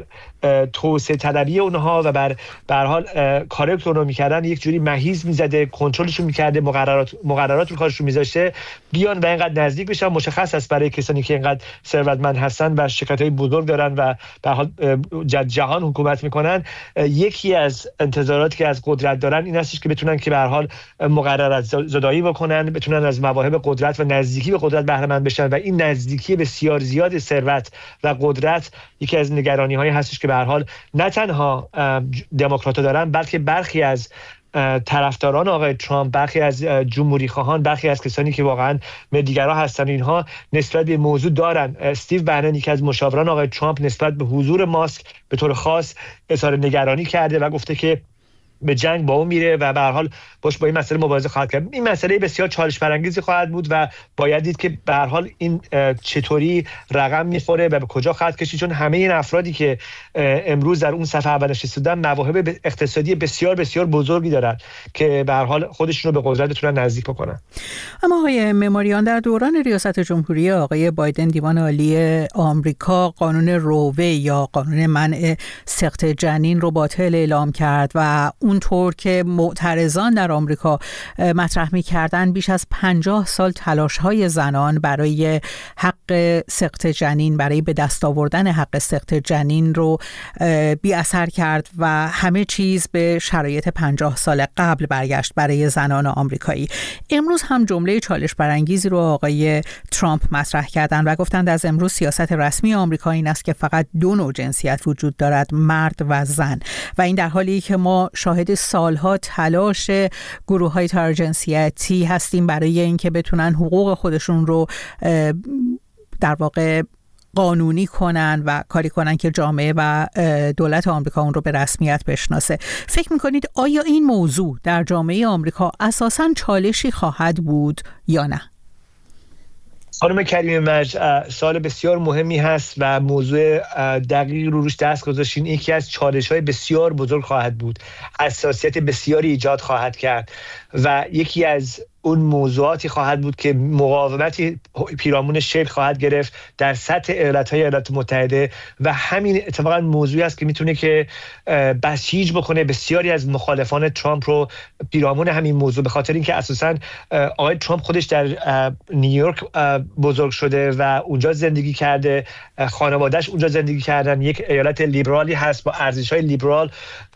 توسعه طلبی اونها و بر به هر حال کاری که اونها می‌کردن یک جوری مهیز می‌زده، کنترلشون می‌کرده، مقررات مقررات رو کارشون می‌ذاشته بیان و اینقدر نزدیک بشن. مشخص است برای کسانی که اینقدر ثروتمند هستن و شرکت‌های بزرگ دارن و به هر حال جهان حکومت می‌کنن، یکی از انتظاراتی که از قدرت دارن این هستش که بتونن که به هر حال مقررات زدایی بکنن، بتونن از مواهب قدرت و نزدیکی به قدرت بهره مند بشن و این نزدیکی بسیار زیاد ثروت و قدرت یکی از نگرانی‌های هستش که به هر حال نه تنها دموکرات‌ها دارن، بلکه برخی از طرفداران آقای ترامپ، برخی از جمهوری خواهان، برخی از کسانی که واقعا مدیگرا هستن، اینها نسبت به موضوع دارن. استیو بنن که از مشاوران آقای ترامپ نسبت به حضور ماسک به طور خاص اظهار نگرانی کرده و گفته که به جنگ با اون میره و به هر حال باش با این مسئله مبارزه خواهد کرد. این مسئله بسیار چالش برانگیزی خواهد بود و باید دید که به هر حال این چطوری رقم میخوره و به کجا خواهد کشید، چون همه این افرادی که امروز در اون صفحه اول نشستن مواهب اقتصادی بسیار بسیار بزرگی دارن که به هر حال خودشون رو به قدرت بتونن نزدیک بکنن. اما آقای مماریان، در دوران ریاست جمهوری آقای بایدن دیوان عالی آمریکا قانون رووی یا قانون منع سقط جنین رو باطل اعلام کرد و اونطور که معترضان در آمریکا مطرح می‌کردن بیش از پنجاه سال تلاش‌های زنان برای حق سقط جنین، برای به دست آوردن حق سقط جنین رو بی اثر کرد و همه چیز به شرایط پنجاه سال قبل برگشت برای زنان آمریکایی. امروز هم جمله چالش برانگیزی رو آقای ترامپ مطرح کردن و گفتند از امروز سیاست رسمی آمریکا این است که فقط دو نوع جنسیت وجود دارد، مرد و زن، و این در حالی که ما شاهد سالها تلاش گروه‌های تراجنسیتی هستیم برای اینکه بتونن حقوق خودشون رو در واقع قانونی کنن و کاری کنن که جامعه و دولت آمریکا اون رو به رسمیت بشناسه. فکر میکنید آیا این موضوع در جامعه آمریکا اساساً چالشی خواهد بود یا نه؟ خانم کریم مجد، سال بسیار مهمی هست و موضوع دقیق رو روش دست گذاشتین. یکی از چالش‌های بسیار بزرگ خواهد بود، حساسیت بسیاری ایجاد خواهد کرد و یکی از اون موضوعاتی خواهد بود که مقاومتی پیرامون شکل خواهد گرفت در سطح ایالت‌های ایالات متحده و همین اتفاقا موضوعی است که میتونه که بسیج بکنه بسیاری از مخالفان ترامپ رو پیرامون همین موضوع، به خاطر اینکه اساساً آقای ترامپ خودش در نیویورک بزرگ شده و اونجا زندگی کرده، خانواده‌اش اونجا زندگی کردن، یک ایالت لیبرالی هست با ارزش‌های لیبرال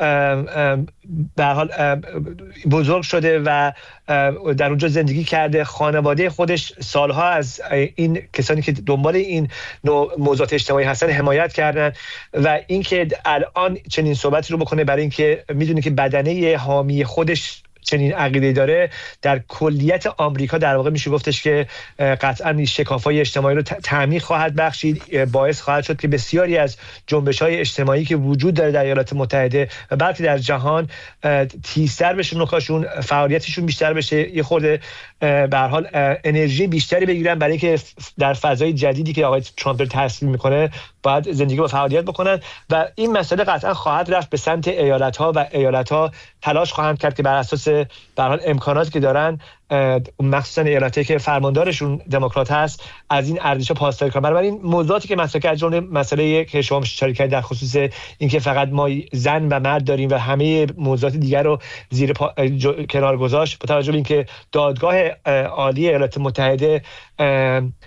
به هر حال بزرگ شده و در اونجا زندگی کرده. خانواده خودش سالها از این کسانی که دنبال این نوع موضوعات اجتماعی هستن حمایت کردن و اینکه الان چنین صحبتی رو بکنه برای اینکه میدونه که بدنه حامی خودش چنین عقیده داره، در کلیت آمریکا در واقع میشه گفتش که قطعا شکافای اجتماعی رو تعمیق خواهد بخشید، باعث خواهد شد که بسیاری از جنبش‌های اجتماعی که وجود داره در ایالات متحده و بلکه در جهان تیزتر بشه، نکاشون فعالیتشون بیشتر بشه، یه خورده به هر حال انرژی بیشتری بگیرن برای اینکه در فضای جدیدی که آقای ترامپ تصمیم میکنه باید زندگی با فعالیت بکنن و این مسئله قطعا خواهد رفت به سمت ایالت‌ها و ایالت‌ها تلاش خواهند کرد که بر اساس به هر حال امکاناتی که دارن، مخصوصا ایالتی که فرماندارشون دموکرات هست، از این ارزش‌ها پاسداری کنن. بنابراین موضوعاتی که مطرح کردن، جمله مسئله که شما اشاره کردید در خصوص اینکه فقط ما زن و مرد داریم و همه موضوعات دیگر رو زیر پا... کنار گذاشت، با توجه به اینکه دادگاه عالی ایالات متحده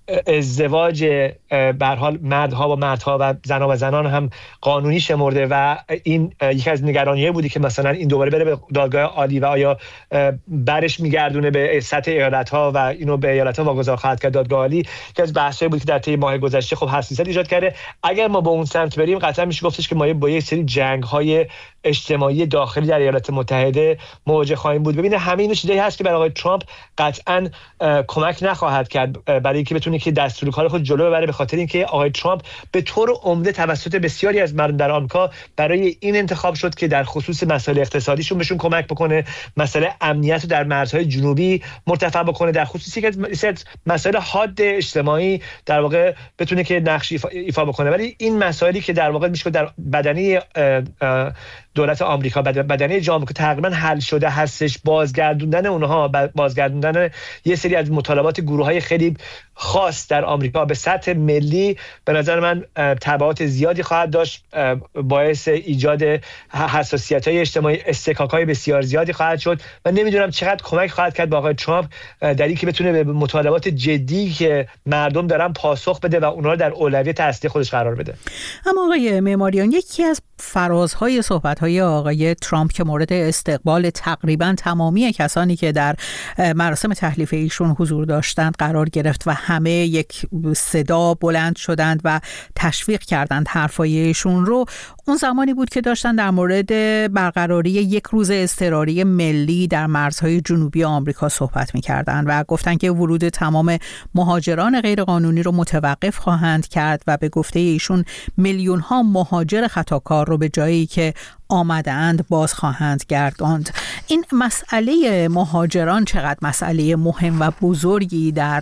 ازدواج به هر حال مردها با مردها و زنها و زنان هم قانونی شمرده و این یکی از نگرانی‌ها بودی که مثلا این دوباره بره به دادگاه عالی و آیا برش میگردونه به سطح ایالت‌ها و اینو به ایالت‌ها واگذار خواهد کرد دادگاه عالی، که از بحثایی بود که در طی ماه گذشته خب حساسیت ایجاد کرده. اگر ما با اون سمت بریم قطعا میشه گفتش که ما با یک سری جنگ‌های اجتماعی داخلی در ایالات متحده مواجه خواهیم بود. ببینید همه این چیزایی هست که برای آقای ترامپ قطعاً کمک نخواهد کرد برای اینکه بتونه که دستور کار خود جلو ببره، به خاطر اینکه آقای ترامپ به طور عمده توسط بسیاری از مردم در آمریکا برای این انتخاب شد که در خصوص مسائل اقتصادیشون بهشون کمک بکنه، مسئله امنیت رو در مرزهای جنوبی مرتفع بکنه، در خصوص یک مسائل حاد اجتماعی در واقع بتونه که نقش ایفا بکنه. ولی این مسائلی که در واقع میشه در بدنه دولت آمریکا، بدنه جامعه که تقریبا حل شده هستش، بازگردوندن اونها، بازگردوندن یه سری از مطالبات گروه‌های خیلی خاص در آمریکا به سطح ملی، به نظر من تبعات زیادی خواهد داشت، باعث ایجاد حساسیت‌های اجتماعی، استکاک‌های بسیار زیادی خواهد شد و نمیدونم چقدر کمک خواهد کرد با آقای ترامپ در اینکه بتونه به مطالبات جدی که مردم دارن پاسخ بده و اونها رو در اولویت اصلی خودش قرار بده. اما آقای معماریان، یکی از فرازهای صحبت‌های آقای ترامپ که مورد استقبال تقریباً تمامی کسانی که در مراسم تحلیف ایشون حضور داشتند قرار گرفت و همه یک صدا بلند شدند و تشویق کردند حرفای ایشون رو، اون زمانی بود که داشتن در مورد برقراری یک روز اضطراری ملی در مرزهای جنوبی آمریکا صحبت می‌کردند و گفتند که ورود تمام مهاجران غیرقانونی رو متوقف خواهند کرد و به گفته ایشون میلیون‌ها مهاجر خطاکار رو به جایی که آمدند باز خواهند گرداند. این مسئله مهاجران چقدر مسئله مهم و بزرگی در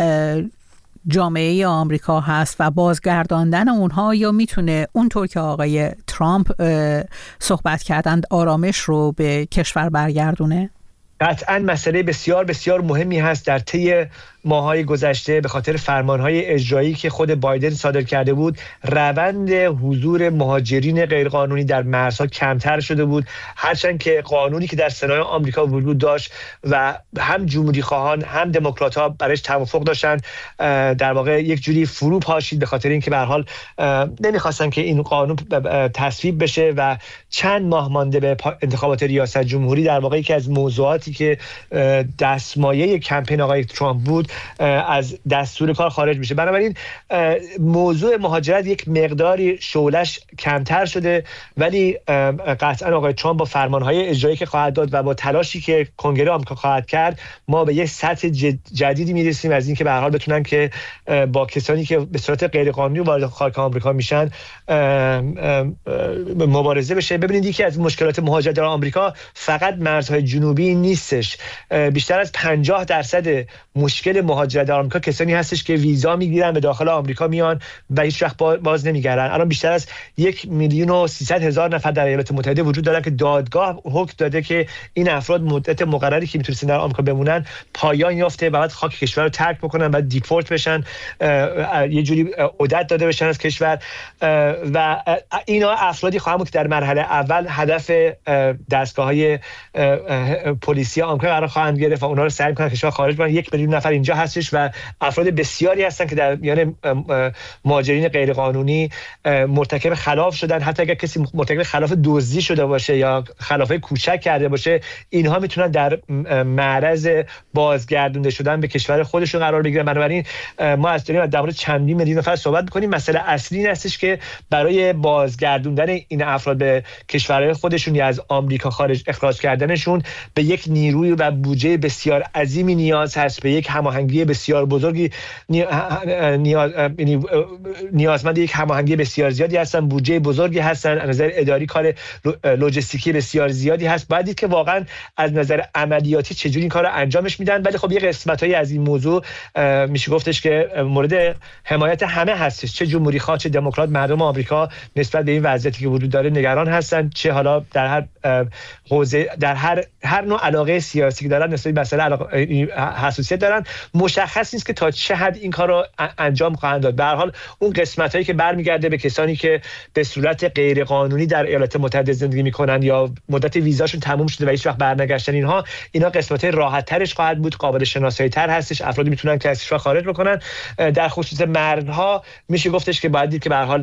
جامعه آمریکا هست و بازگرداندن اونها یا میتونه اونطور که آقای ترامپ صحبت کردند آرامش رو به کشور برگردونه؟ قطعاً مسئله بسیار بسیار مهمی هست. در طی ماهای گذشته به خاطر فرمانهای اجرایی که خود بایدن صادر کرده بود، روند حضور مهاجرین غیرقانونی در مرزها کمتر شده بود، هرچند که قانونی که در سنای آمریکا وجود داشت و هم جمهوری خواهان هم دموکرات ها برایش توافق داشتن، در واقع یک جوری فرو پاشید به خاطر اینکه به هر حال نمیخواستن که این قانون تصویب بشه و چند ماه مانده به انتخابات ریاست جمهوری در واقع یکی از موضوعاتی که دستمایه کمپین آقای ترامپ بود از دستور کار خارج میشه. بنابراین موضوع مهاجرت یک مقداری شعلش کمتر شده، ولی قطعا آقای ترامپ با فرمانهای اجرایی که خواهد داد و با تلاشی که کنگره آمریکا خواهد کرد، ما به یک سطح جدیدی میرسیم از اینکه به هر حال بتونن که با کسانی که به صورت غیرقانونی وارد خاک آمریکا میشن مبارزه بشه. ببینید یکی از مشکلات مهاجرت در آمریکا فقط مرزهای جنوبی نیستش. بیشتر از پنجاه درصد مشکل مهاجرت در آمریکا کسانی هستش که ویزا میگیرن به داخل آمریکا میان و هیچ وقت باز نمیگردن. الان بیشتر از یک میلیون و سیصد هزار نفر در ایالات متحده وجود دارن که دادگاه حکم داده که این افراد مدت مقرری که میتونستن در آمریکا بمونن پایان یافته و بعد خاک کشور رو ترک بکنن و دیپورت بشن، یه جوری عدت داده بشن از کشور. و اینا افرادی خواهند که در مرحله اول هدف دستگاه‌های پلیسی آمریکا قرار خواهند گرفت و اونها رو سعی می‌کنن کشور خارج کنن. یک میلیون نفر اینجا هستش و افراد بسیاری هستن که در میان مهاجرین غیرقانونی مرتکب خلاف شدن. حتی اگر کسی مرتکب خلاف دزدی شده باشه یا خلافای کوچک کرده باشه، اینها میتونن در معرض بازگردونده شدن به کشور خودشون قرار بگیرن. بنابراین ما از داریم در مورد چندین میلیون نفر صحبت می‌کنیم. مسئله اصلی این هستش که برای بازگردوندن این افراد به کشورهای خودشون یا از آمریکا خارج اخراج کردنشون به یک نیروی و بودجه بسیار عظیمی نیاز هست، به یک هماهنگی بسیار بزرگی نیاز نیازمند یک هماهنگی بسیار زیادی هستن، بودجه بزرگی هستن، از نظر اداری کار لوجستیکی بسیار زیادی هست. باید دید که واقعا از نظر عملیاتی چجوری این کارو انجامش میدن. ولی خب یه قسمتایی از این موضوع میشه گفتش که مورد حمایت همه هستش، چه جمهوری خواه چه دموکرات. مردم آمریکا نسبت به این وضعیتی که وجود داره نگران هستن، چه حالا در هر حوزه، در هر هر نوع علاقه سیاسی که دارن نسبت به مسئله حساسیت دارن. مشخص نیست که تا چه حد این کار رو انجام خواهند داد. به هر حال اون قسمتایی که برمیگرده به کسانی که به صورت غیر قانونی در ایالات متحده زندگی میکنن یا مدت ویزاشون تموم شده و هیچ وقت برنگشتن، اینها اینا قسمت‌های راحت‌ترش خواهد بود، قابل شناسایی‌تر هستش، افرادی میتونن که از کشور خارج بکنن. در خصوص مردها میشه گفتش که باید دید که به هر حال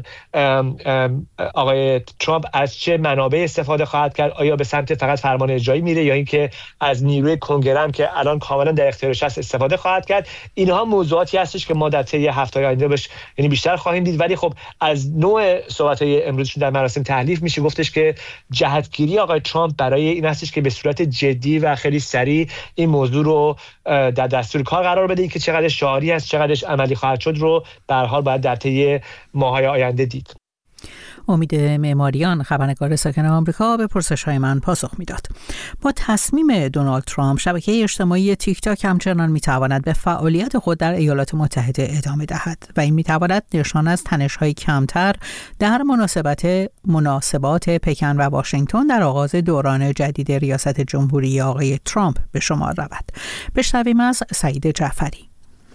آقای ترامپ از چه منابع استفاده خواهد کرد، آیا به سمت فقط فرمان اجرایی میره یا اینکه از نیروی کنگره هم که الان کاملا در اختیارش هست استفاده خواهد کرد. اینها موضوعاتی هستش که ما در طی هفته‌های آینده بهش یعنی بیشتر خواهیم دید. ولی خب از نوع صحبت‌های امروزشون در مراسم تحلیف میشه گفتش که جهتگیری آقای ترامپ برای این هستش که به صورت جدی و خیلی سریع این موضوع رو در دستور کار قرار بده. که چقدر شعاری است، چقدرش عملی خواهد شد رو به هر حال باید در طی ماه‌های آینده دید. امید معماریان، خبرنگار ساکن آمریکا، به پرسش‌های من پاسخ میداد. با تصمیم دونالد ترامپ، شبکه اجتماعی تیک تاک همچنان میتواند به فعالیت خود در ایالات متحده ادامه دهد و این میتواند نشان از تنش‌های کمتر در مناسبت مناسبات پکن و واشنگتن در آغاز دوران جدید ریاست جمهوری آقای ترامپ به شمار رود. بشنویم از سعید جعفری.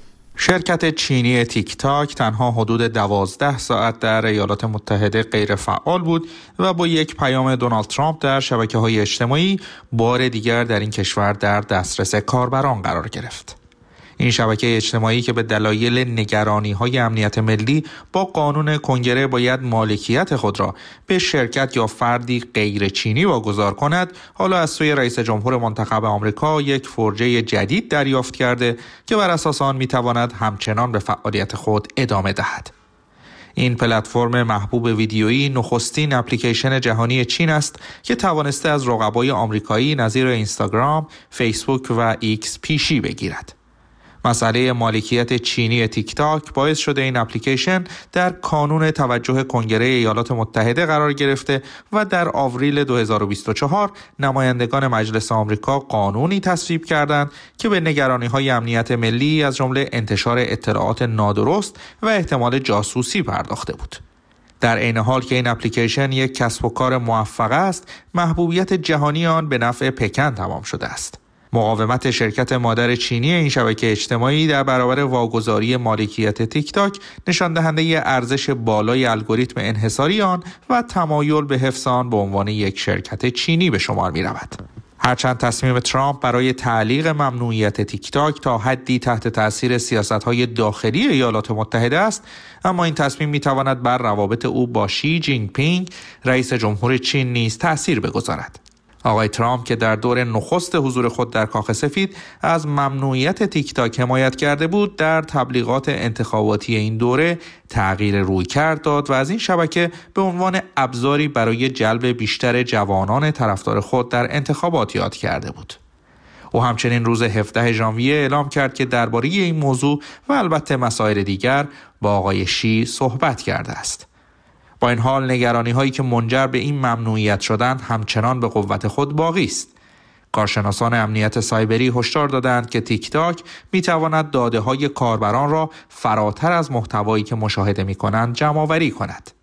شرکت چینی تیک تاک تنها حدود دوازده ساعت در ایالات متحده غیر فعال بود و با یک پیام دونالد ترامپ در شبکه‌های اجتماعی بار دیگر در این کشور در دسترس کاربران قرار گرفت. این شبکه اجتماعی که به دلایل نگرانی‌های امنیت ملی با قانون کنگره باید مالکیت خود را به شرکت یا فردی غیر چینی واگذار کند، حالا از سوی رئیس جمهور منتخب آمریکا یک فرجه جدید دریافت کرده که بر اساس آن می‌تواند همچنان به فعالیت خود ادامه دهد. این پلتفرم محبوب ویدیویی نخستین اپلیکیشن جهانی چین است که توانسته از رقبای آمریکایی نظیر اینستاگرام، فیسبوک و ایکس پیشی بگیرد. مسئله مالکیت چینی تیک تاک باعث شده این اپلیکیشن در کانون توجه کنگره ایالات متحده قرار گرفته و در آوریل دو هزار و بیست و چهار نمایندگان مجلس آمریکا قانونی تصویب کردند که به نگرانی‌های امنیت ملی از جمله انتشار اطلاعات نادرست و احتمال جاسوسی پرداخته بود. در عین حال که این اپلیکیشن یک کسب و کار موفق است، محبوبیت جهانی آن به نفع پکن تمام شده است. مقاومت شرکت مادر چینی این شبکه اجتماعی در برابر واگذاری مالکیت تیک تاک نشان دهنده ارزش بالای الگوریتم انحصاری آن و تمایل به حفظ آن به عنوان یک شرکت چینی به شمار می رود. هرچند تصمیم ترامپ برای تعلیق ممنوعیت تیک تاک تا حدی تحت تأثیر سیاست‌های داخلی ایالات متحده است، اما این تصمیم می‌تواند بر روابط او با شی جینگ پینگ، رئیس جمهور چین نیز تأثیر بگذارد. آقای ترامپ که در دور نخست حضور خود در کاخ سفید از ممنوعیت تیک تاک حمایت کرده بود، در تبلیغات انتخاباتی این دوره تغییر رویکرد داد و از این شبکه به عنوان ابزاری برای جلب بیشتر جوانان طرفدار خود در انتخابات یاد کرده بود. او همچنین روز هفدهم ژانویه اعلام کرد که درباره این موضوع و البته مسائل دیگر با آقای شی صحبت کرده است. با این حال نگرانی هایی که منجر به این ممنوعیت شدند همچنان به قوت خود باقی است. کارشناسان امنیت سایبری هشدار دادند که تیک تاک می تواند داده های کاربران را فراتر از محتوایی که مشاهده می کنند جمع آوری کند.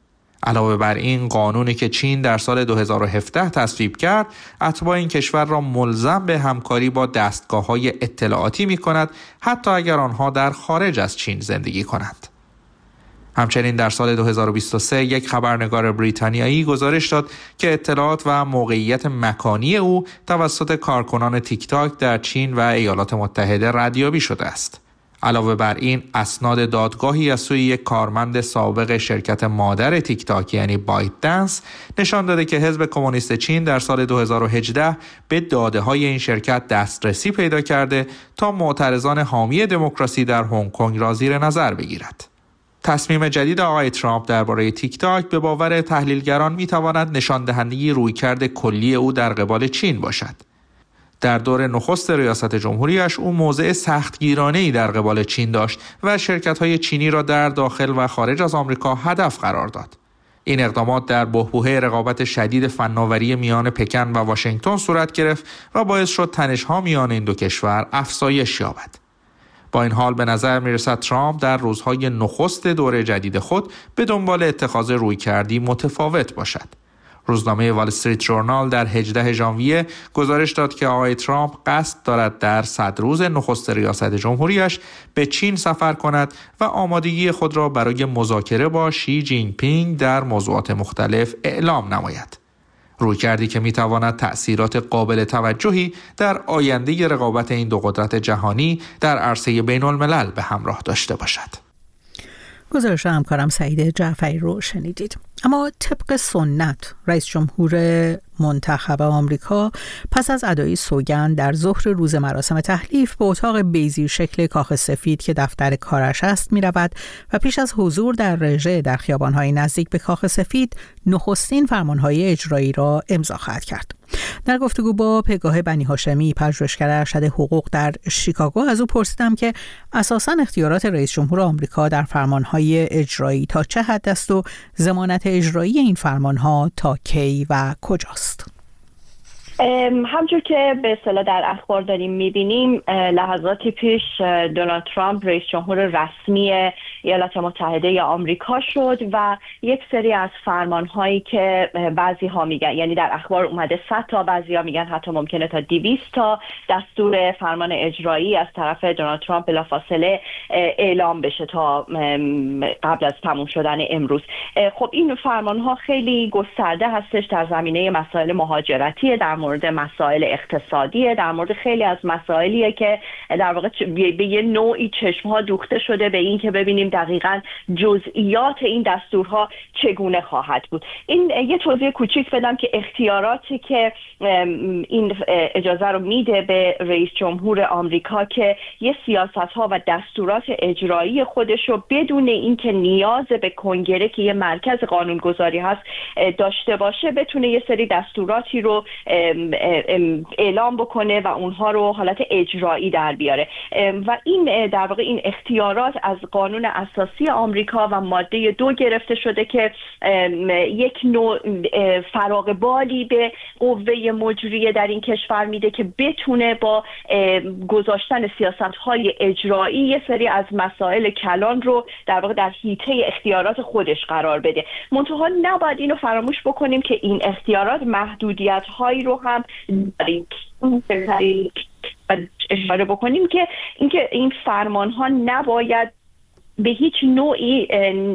علاوه بر این، قانونی که چین در سال دو هزار و هفده تصویب کرد، اتباع این کشور را ملزم به همکاری با دستگاه‌های اطلاعاتی می کند، حتی اگر آنها در خارج از چین زندگی کنند. همچنین در سال دو هزار و بیست و سه یک خبرنگار بریتانیایی گزارش داد که اطلاعات و موقعیت مکانی او توسط کارکنان تیک تاک در چین و ایالات متحده ردیابی شده است. علاوه بر این، اسناد دادگاهی از سوی یک کارمند سابق شرکت مادر تیک تاک یعنی بایت دنس نشان داده که حزب کمونیست چین در سال دو هزار و هجده به داده‌های این شرکت دسترسی پیدا کرده تا معترضان حامی دموکراسی در هنگ کنگ را زیر نظر بگیرد. تصمیم جدید آقای ترامپ درباره تیک تاک به باور تحلیلگران می‌تواند نشان دهنده رویکرد کلی او در قبال چین باشد. در دور نخست ریاست جمهوریش او موضع سختگیرانه‌ای در قبال چین داشت و شرکت‌های چینی را در داخل و خارج از آمریکا هدف قرار داد. این اقدامات در بحبوحه رقابت شدید فناوری میان پکن و واشنگتن صورت گرفت و باعث شد تنش‌ها میان این دو کشور افزایش یابد. با این حال به نظر می‌رسد ترامپ در روزهای نخست دوره جدید خود به دنبال اتخاذ رویکردی متفاوت باشد. روزنامه وال استریت ژورنال در هجدهم ژانویه گزارش داد که آقای ترامپ قصد دارد در صد روز نخست ریاست جمهوریش به چین سفر کند و آمادگی خود را برای مذاکره با شی جین پینگ در موضوعات مختلف اعلام نماید. رویکردی که میتواند تأثیرات قابل توجهی در آینده رقابت این دو قدرت جهانی در عرصه بین الملل به همراه داشته باشد. گزارش همکارم سعید جعفری رو شنیدید. اما طبق سنت رئیس جمهور منتخب آمریکا پس از ادای سوگند در ظهر روز مراسم تحلیف به اتاق بیضی شکل کاخ سفید که دفتر کارش است می رود و پیش از حضور در رژه در خیابان‌های نزدیک به کاخ سفید نخستین فرمان‌های اجرایی را امضا خواهد کرد. در گفتگو با پگاه بنی هاشمی پژوهشگر ارشد حقوق در شیکاگو از او پرسیدم که اساساً اختیارات رئیس جمهور آمریکا در فرمان‌های اجرایی تا چه حد است و ضمانت اجرایی این فرمان‌ها تا کی و کجاست؟ همچون که به اصطلاح در اخبار داریم میبینیم، لحظاتی پیش دونالد ترامپ رئیس جمهور رسمی ایالات متحده آمریکا شد و یک سری از فرمانهایی که بعضی ها میگن، یعنی در اخبار اومده صد تا، بعضی ها میگن حتی ممکنه تا دویست تا دستور فرمان اجرایی از طرف دونالد ترامپ بلافاصله اعلام بشه تا قبل از تموم شدن امروز. خب این فرمانها خیلی گسترده هستش، در زمینه مسائل مهاجرتی، در مورد مسائل اقتصادیه، در مورد خیلی از مسائلیه که در واقع به یه نوعی چشمها دوخته شده به این که ببینیم دقیقاً جزئیات این دستورها چگونه خواهد بود. این یه توضیح کوچیک بدم که اختیاراتی که این اجازه رو میده به رئیس جمهور آمریکا که یه سیاست‌ها و دستورات اجرایی خودش رو بدون اینکه نیاز به کنگره که یه مرکز قانونگذاری هست داشته باشه، بتونه یه سری دستوراتی رو اعلام بکنه و اونها رو حالت اجرایی در بیاره و این در واقع این اختیارات از قانون اساسی آمریکا و ماده دو گرفته شده که یک نوع فراغ بالی به قوه مجریه در این کشور میده که بتونه با گذاشتن سیاست‌های اجرایی یه سری از مسائل کلان رو در واقع در حیطه اختیارات خودش قرار بده. منتها نباید اینو فراموش بکنیم که این اختیارات محدودیت‌هایی رو هم داریم. اشاره بکنیم که اینکه این فرمان‌ها نباید به هیچ نوعی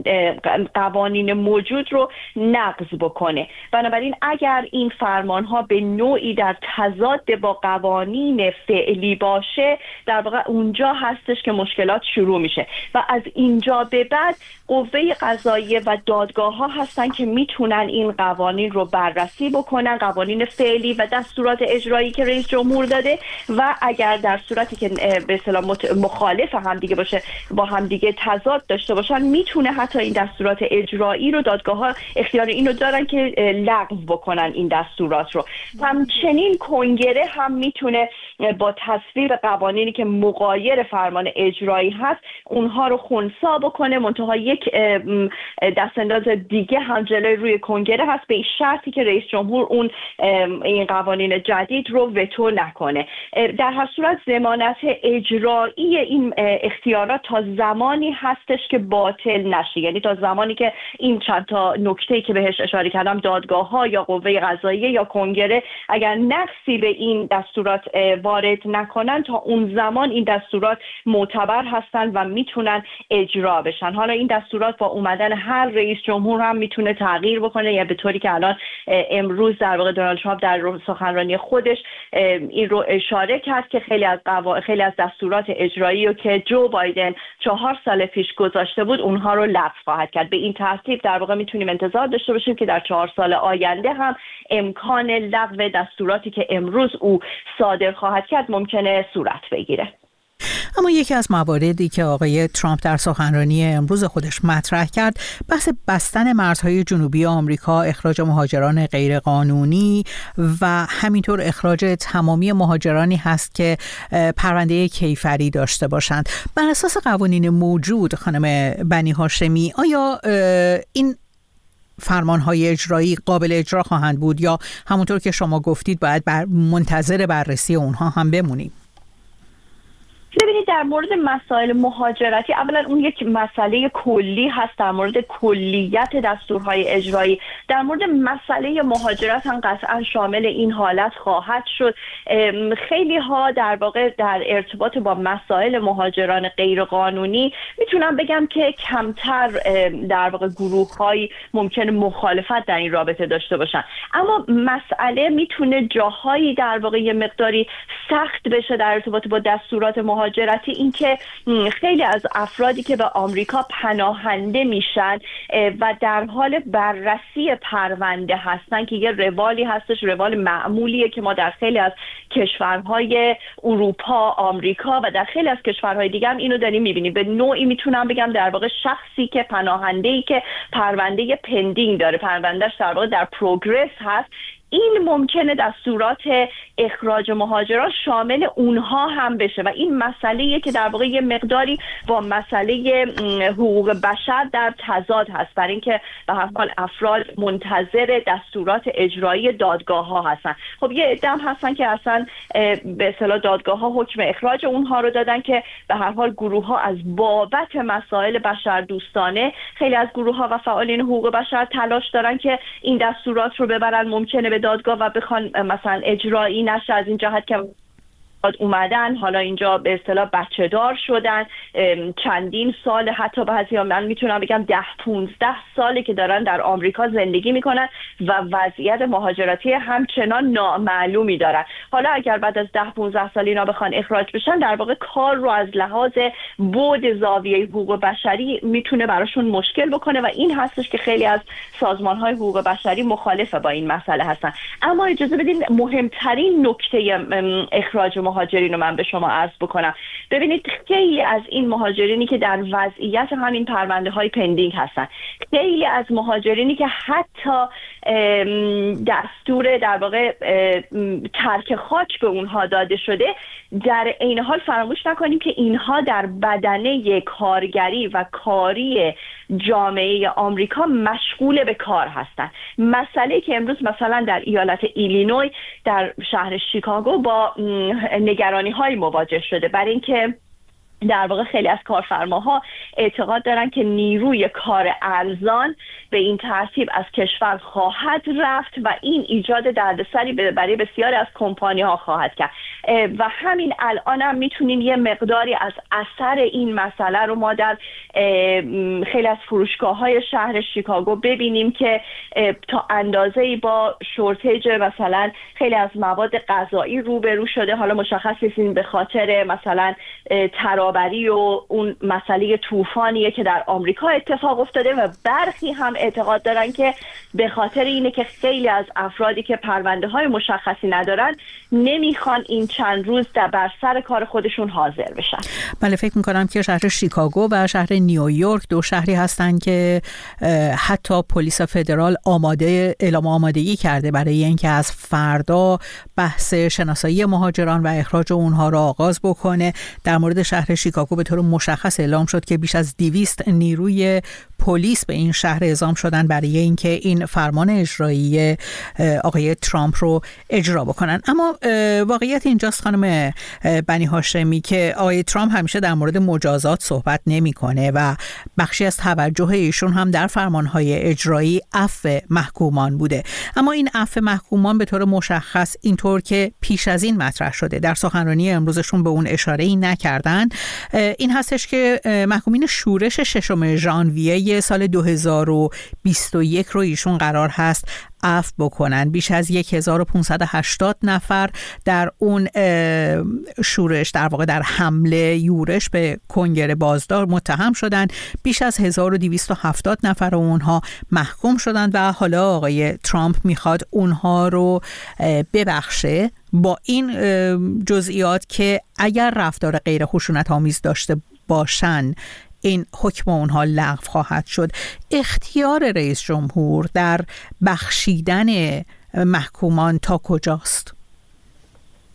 قوانین موجود رو نقض بکنه. بنابراین اگر این فرمانها به نوعی در تضاد با قوانین فعلی باشه، در واقع اونجا هستش که مشکلات شروع میشه و از اینجا به بعد قوه قضاییه و دادگاه ها هستن که میتونن این قوانین رو بررسی بکنن، قوانین فعلی و دستورات اجرایی که رئیس جمهور داده، و اگر در صورتی که به اصطلاح مخالف هم دیگه باشه، با هم دیگه تضاد داشته باشن، میتونه حتی این دستورات اجرایی رو دادگاه ها اختیار اینو دارن که لغو بکنن این دستورات رو. همچنین کنگره هم میتونه با تصویب قوانینی که مغایر فرمان اجرایی هست اونها رو خنثی بکنه، منتها یک دستانداز دیگه هم جلوی روی کنگره هست، به این شرطی که رئیس جمهور اون این قوانین جدید رو وتو نکنه. در هر صورت ضمانت اجرایی این اختیارات تا زمانی هستش که باطل نشه، یعنی تا زمانی که این چند تا نکته‌ای که بهش اشاره کردم، دادگاه ها یا قوه قضاییه یا کنگره اگر نقصی به این دستورات وارد نکنن، تا اون زمان این دستورات معتبر هستن و میتونن اجرا بشن. حالا این دستورات با اومدن هر رئیس جمهور هم میتونه تغییر بکنه، یا به طوری که الان امروز در واقع دونالد ترامپ در سخنرانی خودش این رو اشاره کرد که خیلی از قوا... خیلی از دستورات اجرایی رو که جو بایدن چهار سال پیش گذاشته بود اونها رو لغو خواهد کرد. به این ترتیب در واقع میتونیم انتظار داشته باشیم که در چهار سال آینده هم امکان لغو دستوراتی که امروز او صادر خواهد کرد ممکنه صورت بگیره. اما یکی از مواردی که آقای ترامپ در سخنرانی امروز خودش مطرح کرد بحث بستن مرزهای جنوبی آمریکا، اخراج مهاجران غیرقانونی و همینطور اخراج تمامی مهاجرانی هست که پرونده کیفری داشته باشند. بر اساس قوانین موجود خانم بنی هاشمی، آیا این فرمانهای اجرایی قابل اجرا خواهند بود یا همونطور که شما گفتید باید بر منتظر بررسی اونها هم بمونیم؟ ببینید در مورد مسائل مهاجرتی، اولا اون یک مسئله کلی هست در مورد کلیت دستورهای اجرایی. در مورد مسئله مهاجرت هم قطعا شامل این حالت خواهد شد. خیلی ها در واقع در ارتباط با مسائل مهاجران غیرقانونی میتونم بگم که کمتر در واقع گروه‌های ممکنه مخالفت در این رابطه داشته باشن، اما مسئله میتونه جاهایی در واقع یه مقداری سخت بشه در ارتباط با دستورات مهاجرتی. این که خیلی از افرادی که به آمریکا پناهنده میشن و در حال بررسی پرونده هستن که یه روالی هستش، روال معمولیه که ما در خیلی از کشورهای اروپا، آمریکا و در خیلی از کشورهای دیگه هم اینو داریم میبینیم. به نوعی میتونم بگم در واقع شخصی که پناهنده‌ای که پرونده پندینگ داره، پروندهش در واقع در پروگرس هست، این ممکنه دستورات اخراج مهاجران شامل اونها هم بشه و این مسئله‌ایه که در واقع یه مقداری با مسئله حقوق بشر در تضاد هست، برای اینکه به هر حال افراد منتظر دستورات اجرایی دادگاه‌ها هستن. خب یه عده‌ام هستن که اصلا به اصطلاح دادگاه‌ها حکم اخراج اونها رو دادن که به هر حال گروه‌ها از بابت مسائل بشردوستانه، خیلی از گروه‌ها و فعالین حقوق بشر تلاش دارن که این دستورات رو ببرن ممکنه به دادگاه و بخوان مثلا اجرایی نشه، از این جهت که اومدن حالا اینجا به اصطلاح بچه دار شدن، چندین سال، حتی بعضیا من میتونم بگم ده پونزده ساله که دارن در آمریکا زندگی میکنن و وضعیت مهاجرتی همچنان نامعلومی دارن. حالا اگر بعد از ده پونزده سال اینا بخوان اخراج بشن، در واقع کار رو از لحاظ بعد زاویه حقوق بشری میتونه براشون مشکل بکنه و این هستش که خیلی از سازمان‌های حقوق بشری مخالف با این مسئله هستن. اما اجازه بدین مهمترین نکته اخراج مهاجرین رو من به شما عرض بکنم. ببینید خیلی از این مهاجرینی که در وضعیت همین پرونده های پندینگ هستن، خیلی از مهاجرینی که حتی دستور در واقع ترک خاک به اونها داده شده، در عین حال فراموش نکنیم که اینها در بدنه کارگری و کاری جامعه آمریکا مشغول به کار هستند. مسئله که امروز مثلا در ایالت ایلینوی در شهر شیکاگو با نگرانی های مواجه شده، برای اینکه در واقع خیلی از کارفرماها اعتقاد دارن که نیروی کار ارزان به این ترتیب از کشور خواهد رفت و این ایجاد دردسری برای بسیاری از کمپانی ها خواهد کرد و همین الان هم میتونیم یه مقداری از اثر این مسئله رو ما در خیلی از فروشگاه های شهر شیکاگو ببینیم که تا اندازه‌ای با شورتیج مثلا خیلی از مواد غذایی روبرو شده. حالا مشخص نیست به خاطر مثلا ترابری و اون مسئله طوفانیه که در آمریکا اتفاق افتاده و برخی هم اعتقاد دارن که به خاطر اینه که خیلی از افرادی که پرونده های مشخصی ندارن نمیخوان این چند روز در بر سر کار خودشون حاضر بشن. بله، فکر میکنم که شهر شیکاگو و شهر نیویورک دو شهری هستن که حتی پلیس فدرال آماده اعلام آمادگی کرده برای اینکه از فردا بحث شناسایی مهاجران و اخراج اونها را آغاز بکنه. در مورد شهر شیکاگو به طور مشخص اعلام شد که بیش از دویست نیروی پلیس به این شهر اعزام شدن برای اینکه این فرمان اجرایی آقای ترامپ رو اجرا بکنن. اما واقعیت اینجاست خانم بنی هاشمی که آقای ترامپ همیشه در مورد مجازات صحبت نمیکنه و بخشی از توجه ایشون هم در فرمانهای اجرایی عفو محکومان بوده. اما این عفو محکومان به طور مشخص اینطور که پیش از این مطرح شده در سخنرانی امروزشون به اون اشاره‌ای نکردن، این هستش که محکومین شورش ششم ژانویه سال دو هزار و بیست و یک رو ایشون قرار هست عفو بکنن. بیش از هزار و پانصد و هشتاد نفر در اون شورش، در واقع در حمله یورش به کنگره بازدار متهم شدن. بیش از هزار و دویست و هفتاد نفر اونها محکوم شدن و حالا آقای ترامپ میخواد اونها رو ببخشه با این جزئیات که اگر رفتار غیر خشونت آمیز داشته باشن این حکم اونها لغو خواهد شد. اختیار رئیس جمهور در بخشیدن محکومان تا کجاست؟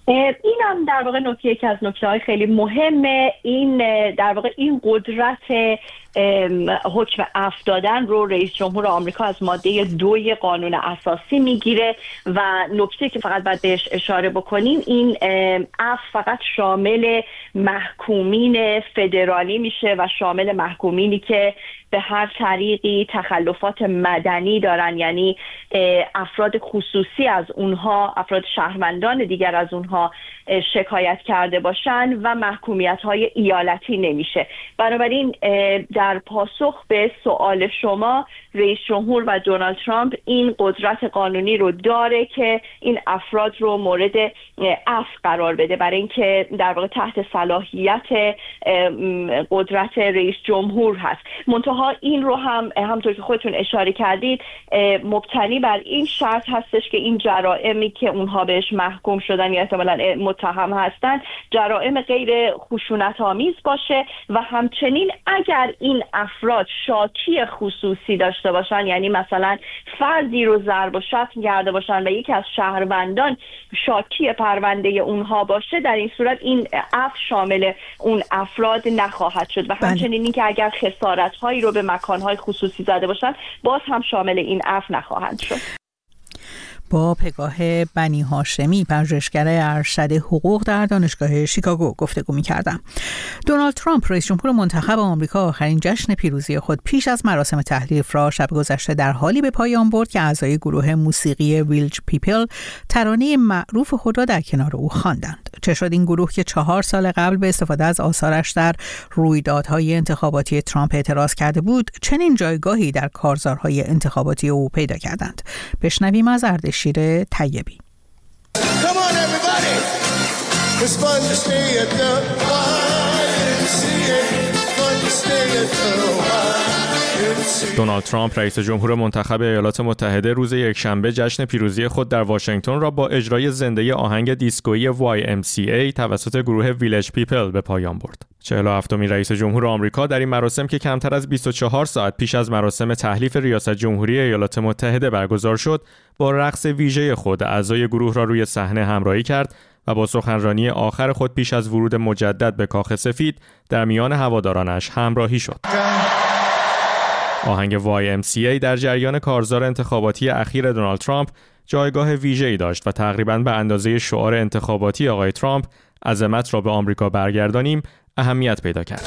این هم در واقع نکته یکی از نکته‌های خیلی مهمه. این در واقع این قدرت حکم عفو دادن رو رئیس جمهور آمریکا از ماده دوی قانون اساسی میگیره و نکته که فقط باید بهش اشاره بکنیم این عفو فقط شامل محکومین فدرالی میشه و شامل محکومینی که به هر طریقی تخلفات مدنی دارن، یعنی افراد خصوصی از اونها، افراد شهروندان دیگر از اونها شکایت کرده باشن و محکومیت های ایالتی نمیشه. بنابراین در پاسخ به سوال شما رئیس جمهور و دونالد ترامپ این قدرت قانونی رو داره که این افراد رو مورد عفو قرار بده، برای اینکه در واقع تحت صلاحیت قدرت رئیس جمهور هست. منتها این رو هم همونطور که خودتون اشاره کردید مبتنی بر این شرط هستش که این جرائمی که اونها بهش محکوم شدن یا احتمالاً متهم هستن جرائم غیر خشونت آمیز باشه و همچنین اگر این افراد شاکی خصوصی داشته باشن، یعنی مثلا فردی رو ضرب و شتم کرده باشن و یکی از شهروندان شاکی پرونده اونها باشه، در این صورت این عفو شامل اون افراد نخواهد شد و همچنین این که اگر خسارت هایی رو به مکانهای خصوصی زده باشن باز هم شامل این عفو نخواهند شد. با پگاه بنی هاشمی، پژوهشگر ارشد حقوق در دانشگاه شیکاگو گفتگو می‌کردم. دونالد ترامپ رئیس جمهور منتخب آمریکا آخرین جشن پیروزی خود پیش از مراسم تحلیف را شب گذشته در حالی به پایان برد که اعضای گروه موسیقی ویلج پیپل ترانه معروف خود را در کنار او خواندند. چه شد این گروه که چهار سال قبل به استفاده از آثارش در رویدادهای انتخاباتی ترامپ اعتراض کرده بود، چنین جایگاهی در کارزارهای انتخاباتی او پیدا کردند. بشنویم از اردشیر طیبی. دونالد ترامپ رئیس جمهور منتخب ایالات متحده روز یکشنبه جشن پیروزی خود در واشنگتن را با اجرای زنده آهنگ دیسکویی وای ام سی ای توسط گروه ویلج پیپل به پایان برد. چهل و هفتمین رئیس جمهور آمریکا در این مراسم که کمتر از بیست و چهار ساعت پیش از مراسم تحلیف ریاست جمهوری ایالات متحده برگزار شد، با رقص ویژه خود اعضای گروه را روی صحنه همراهی کرد و با سخنرانی آخر خود پیش از ورود مجدد به کاخ سفید در میان هوادارانش همراهی شد. آهنگ وای ام سی ای در جریان کارزار انتخاباتی اخیر دونالد ترامپ جایگاه ویژه‌ای داشت و تقریباً به اندازه شعار انتخاباتی آقای ترامپ عظمت را به آمریکا برگردانیم اهمیت پیدا کرد.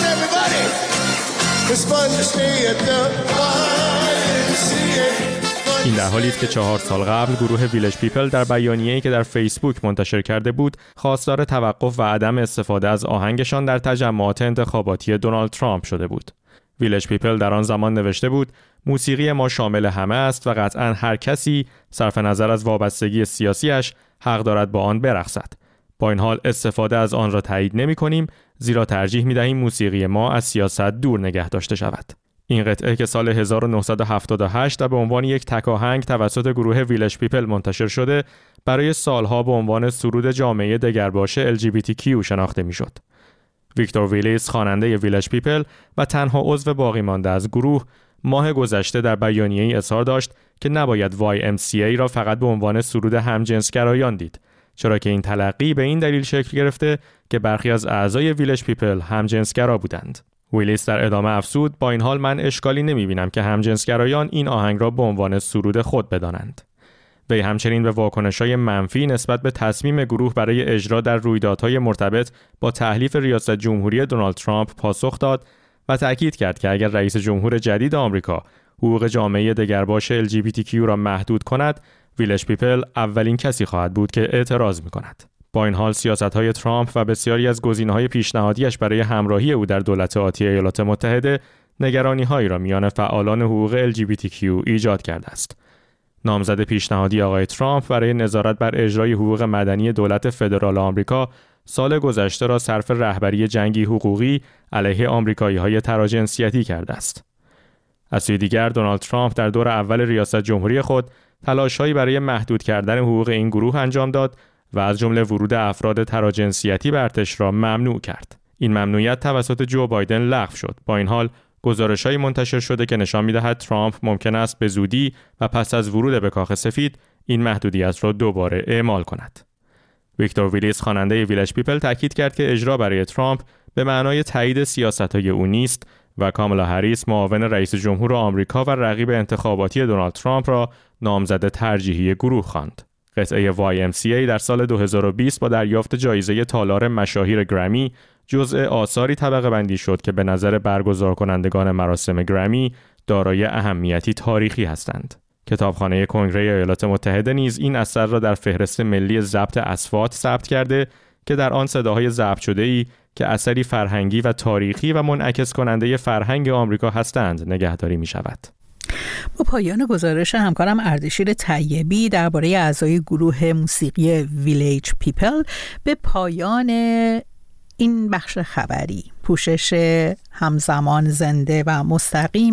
این در حالی است که چهار سال قبل گروه ویلج پیپل در بیانیه‌ای که در فیسبوک منتشر کرده بود خواستار توقف و عدم استفاده از آهنگشان در تجمعات انتخاباتی دونالد ترامپ شده بود. ویلج پیپل در آن زمان نوشته بود: موسیقی ما شامل همه است و قطعاً هر کسی صرف نظر از وابستگی سیاسیش حق دارد با آن برقصد. با این حال استفاده از آن را تایید نمی‌کنیم، زیرا ترجیح می‌دهیم موسیقی ما از سیاست دور نگه داشته شود. این قطعه که سال هزار و نهصد و هفتاد و هشت به عنوان یک تک آهنگ توسط گروه ویلج پیپل منتشر شده، برای سالها به عنوان سرود جامعه دگرباش ال جی بی تی کیو شناخته می‌شد. ویکتور ویلیس، خواننده ویلج پیپل و تنها عضو باقی مانده از گروه، ماه گذشته در بیانیه‌ای اظهار داشت که نباید وای ام سی ای را فقط به عنوان سرود همجنسگرایان دید، چرا که این تلقی به این دلیل شکل گرفته که برخی از اعضای ویلج پیپل همجنسگرا بودند. ویلیس در ادامه افزود: با این حال من اشکالی نمی‌بینم که همجنسگرایان این آهنگ را به عنوان سرود خود بدانند. وی همچنین به واکنش‌های منفی نسبت به تصمیم گروه برای اجرا در رویدادهای مرتبط با تحلیف ریاست جمهوری دونالد ترامپ پاسخ داد و تأکید کرد که اگر رئیس جمهور جدید آمریکا حقوق جامعه دگرباش ال جی بی تی کیو را محدود کند، ویلج پیپل اولین کسی خواهد بود که اعتراض می‌کند. با این حال سیاست‌های ترامپ و بسیاری از گزینه‌های پیشنهادیش برای همراهی او در دولت آتی ایالات متحده نگرانی‌هایی را میان فعالان حقوق ال جی بی تی کیو ایجاد کرده است. نامزد پیشنهادی آقای ترامپ برای نظارت بر اجرای حقوق مدنی دولت فدرال آمریکا سال گذشته را صرف رهبری جنگی حقوقی علیه آمریکایی‌های تراجنسیتی کرده است. از سوی دیگر دونالد ترامپ در دور اول ریاست جمهوری خود تلاش‌هایی برای محدود کردن حقوق این گروه انجام داد و از جمله ورود افراد تراجنسیتی به ارتش را ممنوع کرد. این ممنوعیت توسط جو بایدن لغو شد. با این حال گزارش‌هایی منتشر شده که نشان می‌دهد ترامپ ممکن است به زودی و پس از ورود به کاخ سفید این محدودیت را دوباره اعمال کند. ویکتور ویلیس خواننده ویلج پیپل تاکید کرد که اجرا برای ترامپ به معنای تایید سیاست‌های او نیست و کامالا هریس معاون رئیس جمهور آمریکا و رقیب انتخاباتی دونالد ترامپ را نامزد ترجیحی گروه خواند. قطعه وای ام سی ای در سال دو هزار و بیست با دریافت جایزه تالار مشاهیر گرمی جزء آثاری طبقه بندی شد که به نظر برگزار کنندگان مراسم گرمی دارای اهمیتی تاریخی هستند. کتابخانه کنگره ایالات متحده نیز این اثر را در فهرست ملی ضبط اصوات ثبت کرده که در آن صداهای ضبط شده‌ای که اثری فرهنگی و تاریخی و منعکس کننده فرهنگ آمریکا هستند نگهداری می شود. با پایان گزارش همکارم اردشیر طیبی درباره اعضای گروه موسیقی ویلیج پیپل به پایان این بخش خبری پوشش همزمان زنده و مستقیم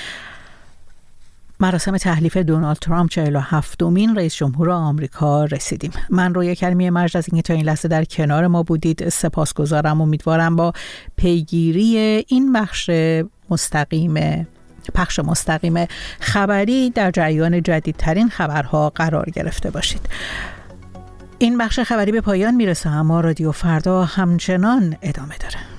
مراسم تحلیف دونالد ترامپ چهل و هفتمین رئیس جمهور آمریکا رسیدیم. من رویا کریمی مرج از اینکه تا این لحظه در کنار ما بودید سپاسگزارم. امیدوارم با پیگیری این بخش مستقیم پخش مستقیم خبری در جریان جدیدترین خبرها قرار گرفته باشید. این بخش خبری به پایان میرسه اما رادیو فردا همچنان ادامه داره.